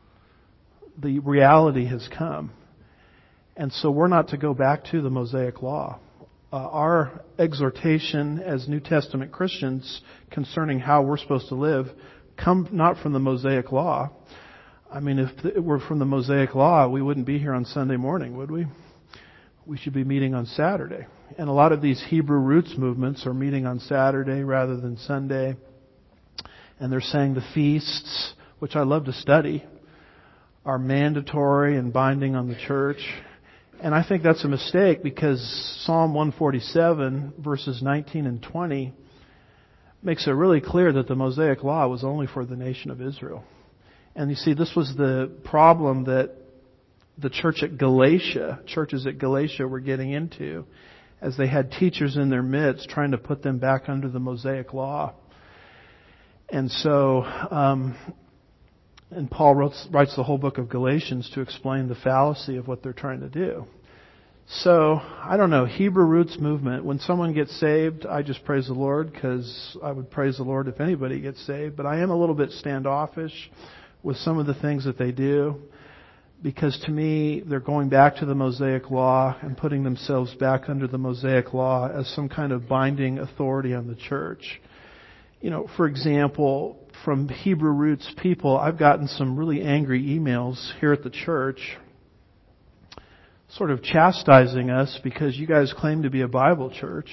The reality has come. And so we're not to go back to the Mosaic Law. Uh, our exhortation as New Testament Christians concerning how we're supposed to live come not from the Mosaic Law. I mean, if it were from the Mosaic Law, we wouldn't be here on Sunday morning, would we? We should be meeting on Saturday. And a lot of these Hebrew roots movements are meeting on Saturday rather than Sunday. And they're saying the feasts, which I love to study, are mandatory and binding on the church. And I think that's a mistake, because Psalm one forty-seven, verses nineteen and twenty, makes it really clear that the Mosaic Law was only for the nation of Israel. And you see, this was the problem that the church at Galatia, churches at Galatia were getting into, as they had teachers in their midst trying to put them back under the Mosaic Law. And so, um, and Paul writes, writes the whole book of Galatians to explain the fallacy of what they're trying to do. So, I don't know, Hebrew roots movement, when someone gets saved, I just praise the Lord, because I would praise the Lord if anybody gets saved. But I am a little bit standoffish with some of the things that they do, because to me, they're going back to the Mosaic Law and putting themselves back under the Mosaic Law as some kind of binding authority on the church. You know, for example, from Hebrew roots people, I've gotten some really angry emails here at the church, sort of chastising us because you guys claim to be a Bible church.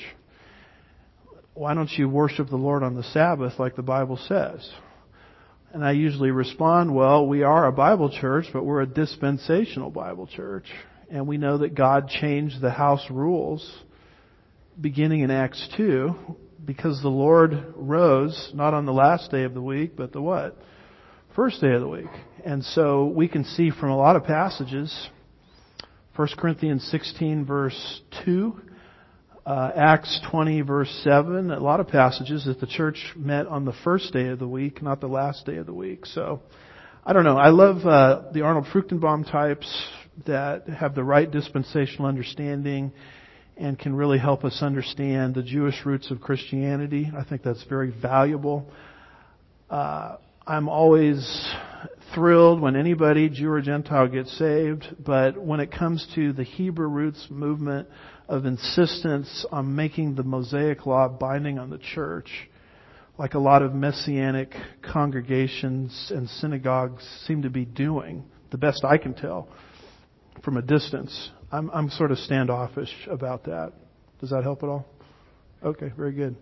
Why don't you worship the Lord on the Sabbath like the Bible says? And I usually respond, well, we are a Bible church, but we're a dispensational Bible church. And we know that God changed the house rules beginning in Acts two, because the Lord rose not on the last day of the week, but the what? First day of the week. And so we can see from a lot of passages, First Corinthians sixteen verse two, Uh, Acts twenty verse seven, a lot of passages that the church met on the first day of the week, not the last day of the week. So, I don't know. I love uh, the Arnold Fruchtenbaum types that have the right dispensational understanding and can really help us understand the Jewish roots of Christianity. I think that's very valuable. Uh, I'm always thrilled when anybody, Jew or Gentile, gets saved, but when it comes to the Hebrew roots movement of insistence on making the Mosaic Law binding on the church, like a lot of Messianic congregations and synagogues seem to be doing, the best I can tell from a distance, I'm, I'm sort of standoffish about that. Does that help at all? Okay, very good.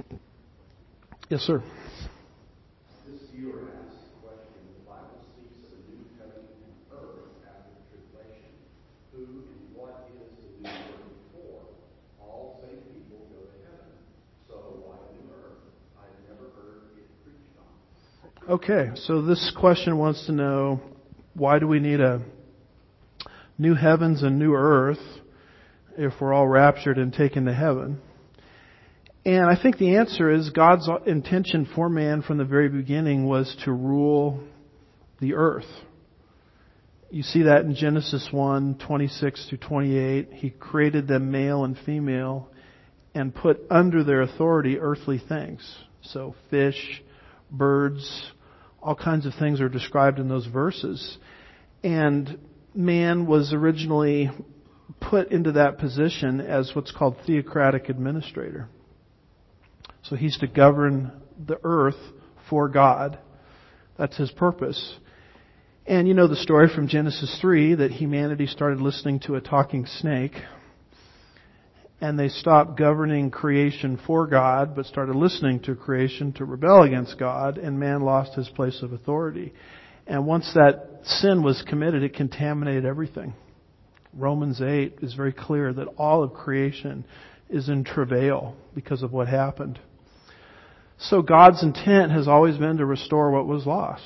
Yes, sir. This viewer asks the question, the Bible speaks of a new heaven and earth after the tribulation. Who and what is the new earth for? All saved people go to heaven. So why a new earth? I've never heard it preached on. Okay, so this question wants to know, why do we need a new heavens and new earth if we're all raptured and taken to heaven? And I think the answer is God's intention for man from the very beginning was to rule the earth. You see that in Genesis one, twenty-six through twenty-eight. He created them male and female and put under their authority earthly things. So fish, birds, all kinds of things are described in those verses. And man was originally put into that position as what's called theocratic administrator. So he's to govern the earth for God. That's his purpose. And you know the story from Genesis three that humanity started listening to a talking snake. And they stopped governing creation for God, but started listening to creation to rebel against God, and man lost his place of authority. And once that sin was committed, it contaminated everything. Romans eight is very clear that all of creation is in travail because of what happened. So God's intent has always been to restore what was lost.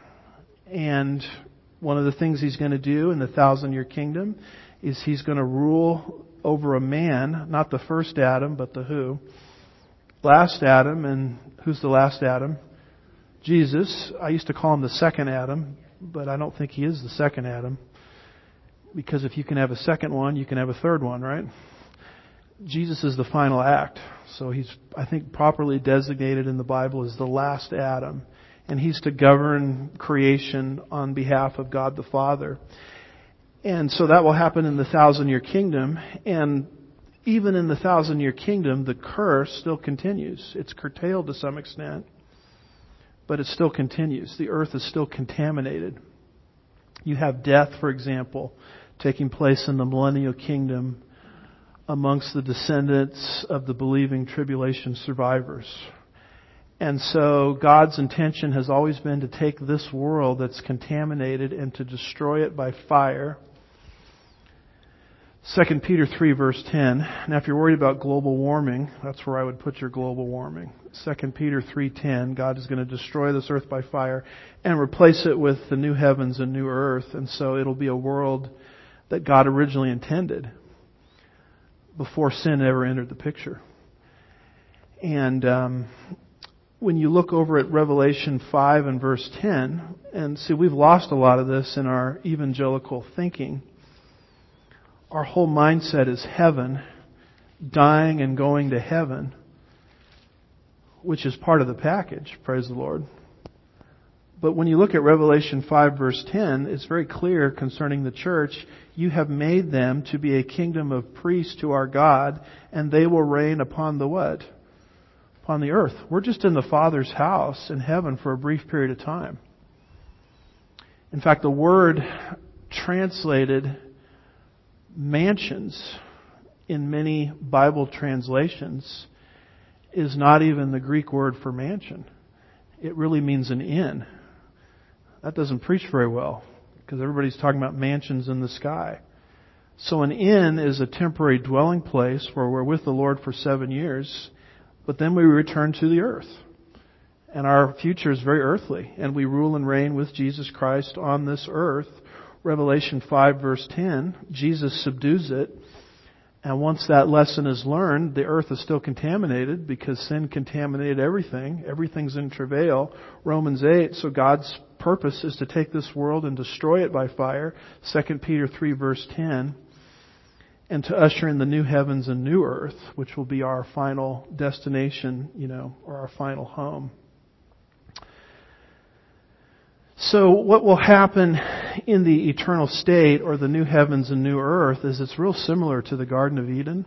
And one of the things He's going to do in the thousand-year kingdom is He's going to rule over a man, not the first Adam, but the who? Last Adam. And who's the last Adam? Jesus. I used to call him the second Adam, but I don't think he is the second Adam. Because if you can have a second one, you can have a third one, right? Jesus is the final act. So he's, I think, properly designated in the Bible as the last Adam. And he's to govern creation on behalf of God the Father. And so that will happen in the thousand-year kingdom. And even in the thousand-year kingdom, the curse still continues. It's curtailed to some extent, but it still continues. The earth is still contaminated. You have death, for example, taking place in the millennial kingdom amongst the descendants of the believing tribulation survivors. And so God's intention has always been to take this world that's contaminated and to destroy it by fire. Second Peter three verse ten. Now if you're worried about global warming, that's where I would put your global warming. Second Peter three ten, God is going to destroy this earth by fire and replace it with the new heavens and new earth. And so it'll be a world that God originally intended before sin ever entered the picture. And um, when you look over at Revelation five and verse ten, and see, we've lost a lot of this in our evangelical thinking. Our whole mindset is heaven, dying and going to heaven, which is part of the package, praise the Lord. But when you look at Revelation five verse ten, it's very clear concerning the church, you have made them to be a kingdom of priests to our God, and they will reign upon the what? Upon the earth. We're just in the Father's house in heaven for a brief period of time. In fact, the word translated mansions in many Bible translations is not even the Greek word for mansion. It really means an inn. That doesn't preach very well because everybody's talking about mansions in the sky. So an inn is a temporary dwelling place where we're with the Lord for seven years, but then we return to the earth. And our future is very earthly, and we rule and reign with Jesus Christ on this earth. Revelation five verse ten, Jesus subdues it, And once that lesson is learned, the earth is still contaminated because sin contaminated everything. Everything's in travail. Romans eight, so God's purpose is to take this world and destroy it by fire. Second Peter three verse ten. And to usher in the new heavens and new earth, which will be our final destination, you know, or our final home. So what will happen in the eternal state, or the new heavens and new earth, is it's real similar to the Garden of Eden.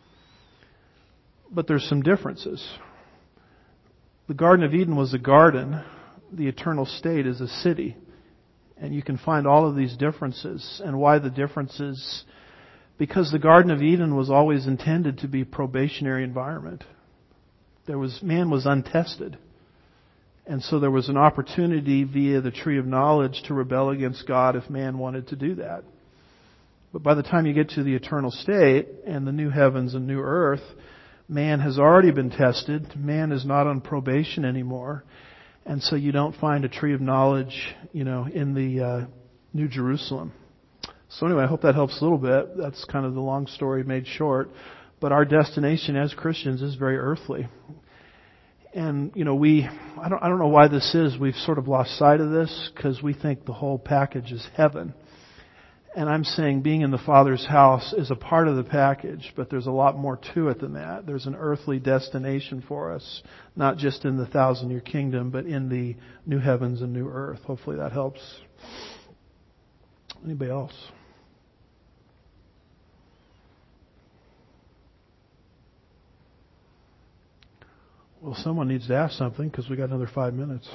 But there's some differences. The Garden of Eden was a garden. The eternal state is a city. And you can find all of these differences. And why the differences? Because the Garden of Eden was always intended to be a probationary environment. There was, man was untested. And so there was an opportunity via the tree of knowledge to rebel against God if man wanted to do that. But by the time you get to the eternal state and the new heavens and new earth, man has already been tested. Man is not on probation anymore. And so you don't find a tree of knowledge, you know, in the uh, New Jerusalem. So anyway, I hope that helps a little bit. That's kind of the long story made short. But our destination as Christians is very earthly. And, you know, we, I don't, I don't know why this is. We've sort of lost sight of this because we think the whole package is heaven. And I'm saying being in the Father's house is a part of the package, but there's a lot more to it than that. There's an earthly destination for us, not just in the thousand year kingdom, but in the new heavens and new earth. Hopefully that helps. Anybody else? Well, someone needs to ask something because we got another five minutes.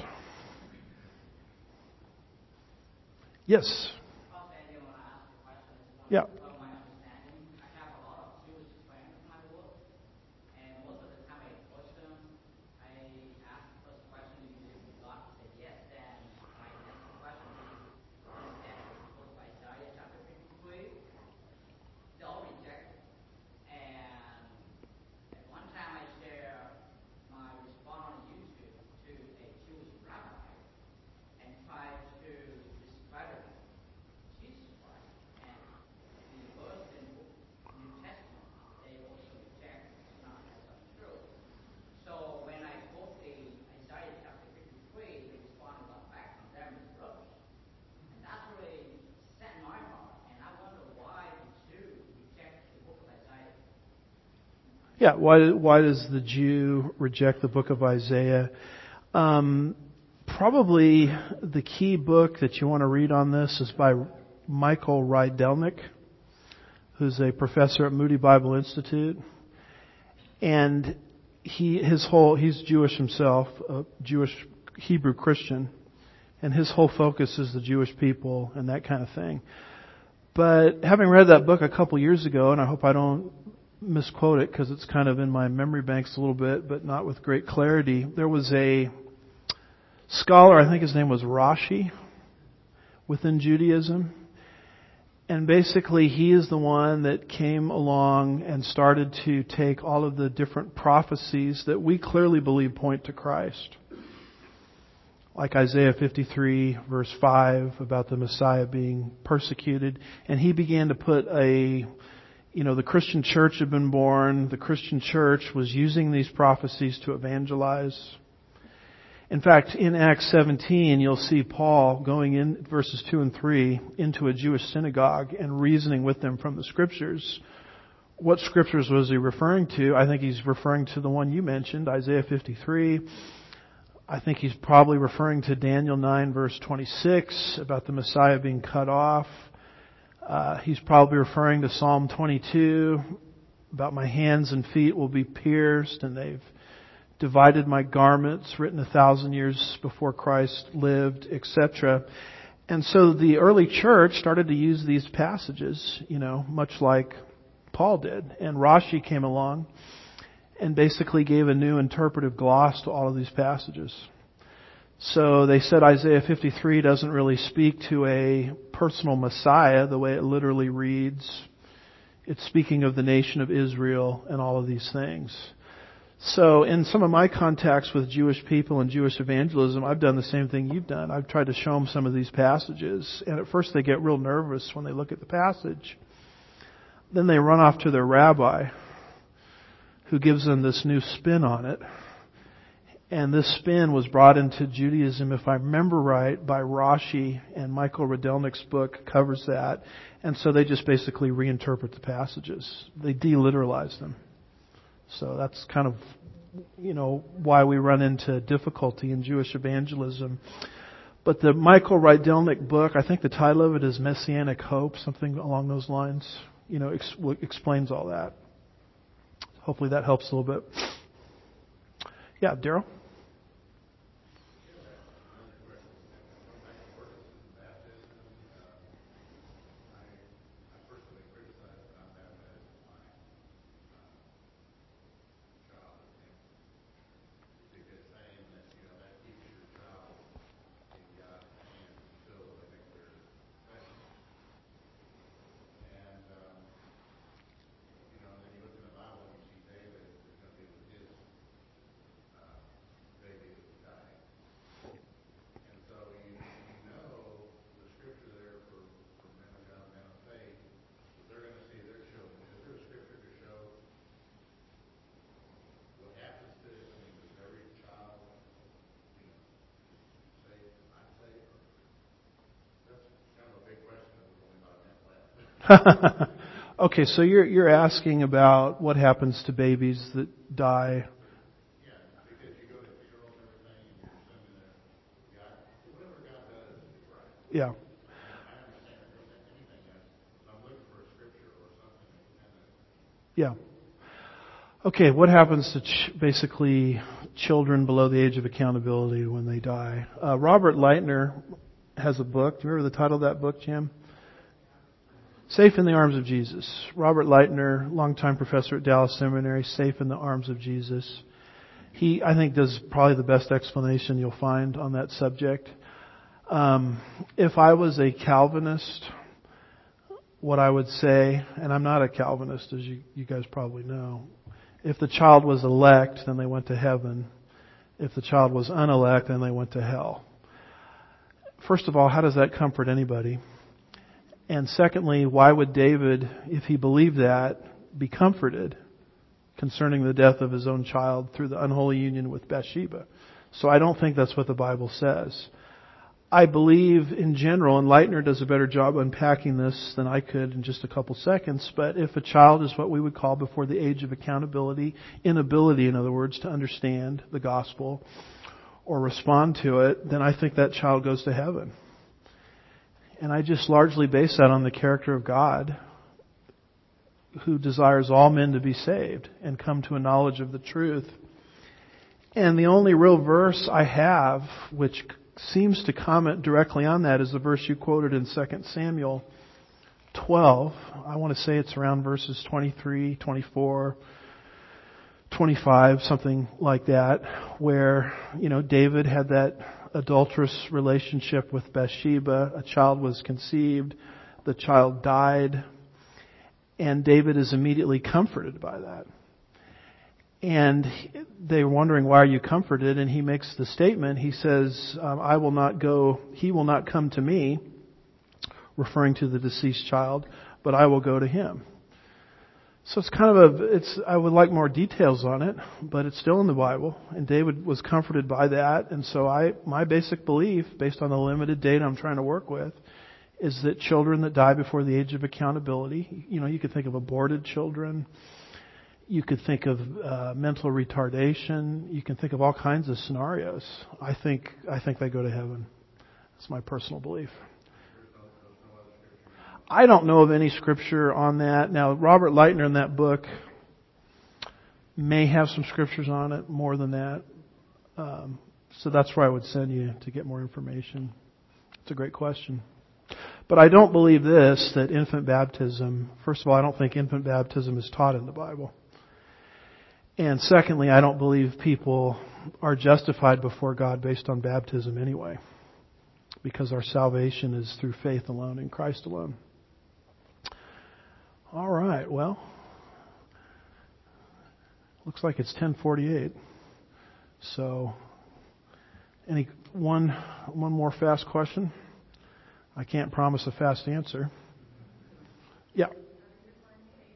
Yes. Yeah. Yeah, why why does the Jew reject the book of Isaiah? Um, probably the key book that you want to read on this is by Michael Rydelnik, who's a professor at Moody Bible Institute. And he his whole he's Jewish himself, a Jewish Hebrew Christian, and his whole focus is the Jewish people and that kind of thing. But having read that book a couple years ago, and I hope I don't misquote it because it's kind of in my memory banks a little bit, but not with great clarity. There was a scholar, I think his name was Rashi, within Judaism. And basically he is the one that came along and started to take all of the different prophecies that we clearly believe point to Christ. Like Isaiah fifty-three verse five about the Messiah being persecuted. And he began to put a You know, the Christian church had been born. The Christian church was using these prophecies to evangelize. In fact, in Acts seventeen, you'll see Paul going in verses two and three into a Jewish synagogue and reasoning with them from the scriptures. What scriptures was he referring to? I think he's referring to the one you mentioned, Isaiah fifty-three. I think he's probably referring to Daniel nine verse twenty-six about the Messiah being cut off. Uh, he's probably referring to Psalm twenty-two about my hands and feet will be pierced and they've divided my garments, written a thousand years before Christ lived, et cetera. And so the early church started to use these passages, you know, much like Paul did. And Rashi came along and basically gave a new interpretive gloss to all of these passages. So they said Isaiah fifty-three doesn't really speak to a personal Messiah the way it literally reads. It's speaking of the nation of Israel and all of these things. So in some of my contacts with Jewish people and Jewish evangelism, I've done the same thing you've done. I've tried to show them some of these passages. And at first they get real nervous when they look at the passage. then they run off to their rabbi, who gives them this new spin on it. And this spin was brought into Judaism, if I remember right, by Rashi, and Michael Rydelnik's book covers that. And so they just basically reinterpret the passages. They deliteralize them. So that's kind of, you know, why we run into difficulty in Jewish evangelism. But the Michael Rydelnik book, I think the title of it is Messianic Hope, something along those lines, you know, ex- explains all that. Hopefully that helps a little bit. Yeah, Daryl? Okay, so you're you're asking about what happens to babies that die. Yeah, because you go to funeral and everything, and you're assuming that God, whatever God does is right. Yeah. I understand that there's anything else. I'm looking for a scripture or something that kind of. Yeah. Okay, what happens to ch- basically children below the age of accountability when they die? Uh, Robert Leitner has a book. Do you remember the title of that book, Jim? Safe in the Arms of Jesus. Robert Leitner, longtime professor at Dallas Seminary, Safe in the Arms of Jesus. He, I think, does probably the best explanation you'll find on that subject. Um, if I was a Calvinist, what I would say, and I'm not a Calvinist, as you, you guys probably know, if the child was elect, then they went to heaven. If the child was unelect, then they went to hell. First of all, how does that comfort anybody? And secondly, why would David, if he believed that, be comforted concerning the death of his own child through the unholy union with Bathsheba? So I don't think that's what the Bible says. I believe in general, and Leitner does a better job unpacking this than I could in just a couple seconds, but if a child is what we would call before the age of accountability, inability, in other words, to understand the gospel or respond to it, then I think that child goes to heaven. And I just largely base that on the character of God, who desires all men to be saved and come to a knowledge of the truth. And the only real verse I have, which seems to comment directly on that, is the verse you quoted in Second Samuel twelve. I want to say it's around verses twenty-three, twenty-four, twenty-five, something like that, where, you know, David had that adulterous relationship with Bathsheba. A child was conceived. The child died. And David is immediately comforted by that. And they're wondering, why are you comforted? And he makes the statement, he says, um, I will not go, he will not come to me, referring to the deceased child, but I will go to him. So it's kind of a, it's, I would like more details on it, but it's still in the Bible, and David was comforted by that. And so I, my basic belief, based on the limited data I'm trying to work with, is that children that die before the age of accountability, you know, you could think of aborted children, you could think of uh, mental retardation, you can think of all kinds of scenarios. I think, I think they go to heaven. That's my personal belief. I don't know of any scripture on that. Now, Robert Leitner in that book may have some scriptures on it, more than that. Um, so that's where I would send you to get more information. It's a great question. But I don't believe this, that infant baptism, first of all, I don't think infant baptism is taught in the Bible. And secondly, I don't believe people are justified before God based on baptism anyway, because our salvation is through faith alone in Christ alone. All right, well, looks like it's ten forty-eight. So, any one one more fast question? I can't promise a fast answer. Yeah.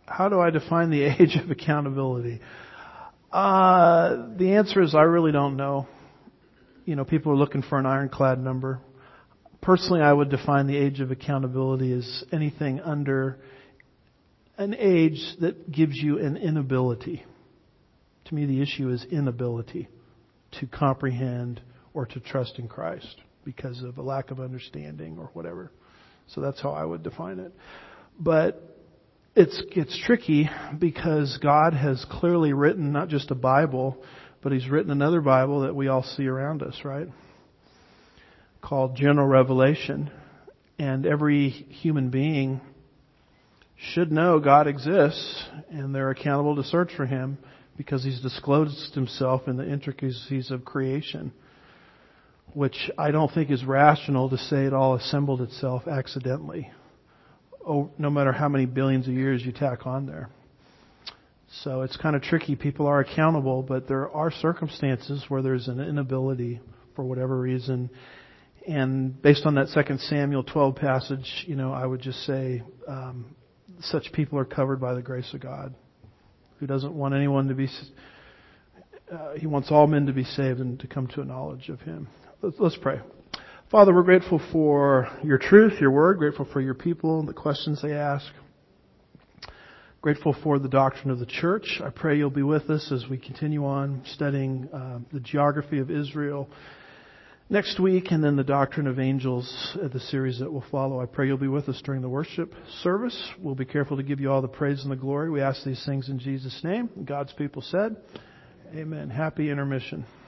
how do I define the age of accountability? Uh, the answer is I really don't know. You know, people are looking for an ironclad number. Personally, I would define the age of accountability as anything under an age that gives you an inability. To me, the issue is inability to comprehend or to trust in Christ because of a lack of understanding or whatever. So that's how I would define it. But it's it's tricky because God has clearly written not just a Bible, but He's written another Bible that we all see around us, right? Called General Revelation. And every human being should know God exists and they're accountable to search for Him because He's disclosed Himself in the intricacies of creation, which I don't think is rational to say it all assembled itself accidentally. Oh, no matter how many billions of years you tack on there. So it's kind of tricky. People are accountable, but there are circumstances where there's an inability for whatever reason. And based on that Second Samuel twelve passage, you know, I would just say um, such people are covered by the grace of God, who doesn't want anyone to be. Uh, he wants all men to be saved and to come to a knowledge of Him. Let's, let's pray. Father, we're grateful for Your truth, Your word. Grateful for Your people and the questions they ask. Grateful for the doctrine of the church. I pray You'll be with us as we continue on studying uh, the geography of Israel next week, and then the doctrine of angels, uh, the series that will follow. I pray You'll be with us during the worship service. We'll be careful to give You all the praise and the glory. We ask these things in Jesus' name. And God's people said, amen. Happy intermission.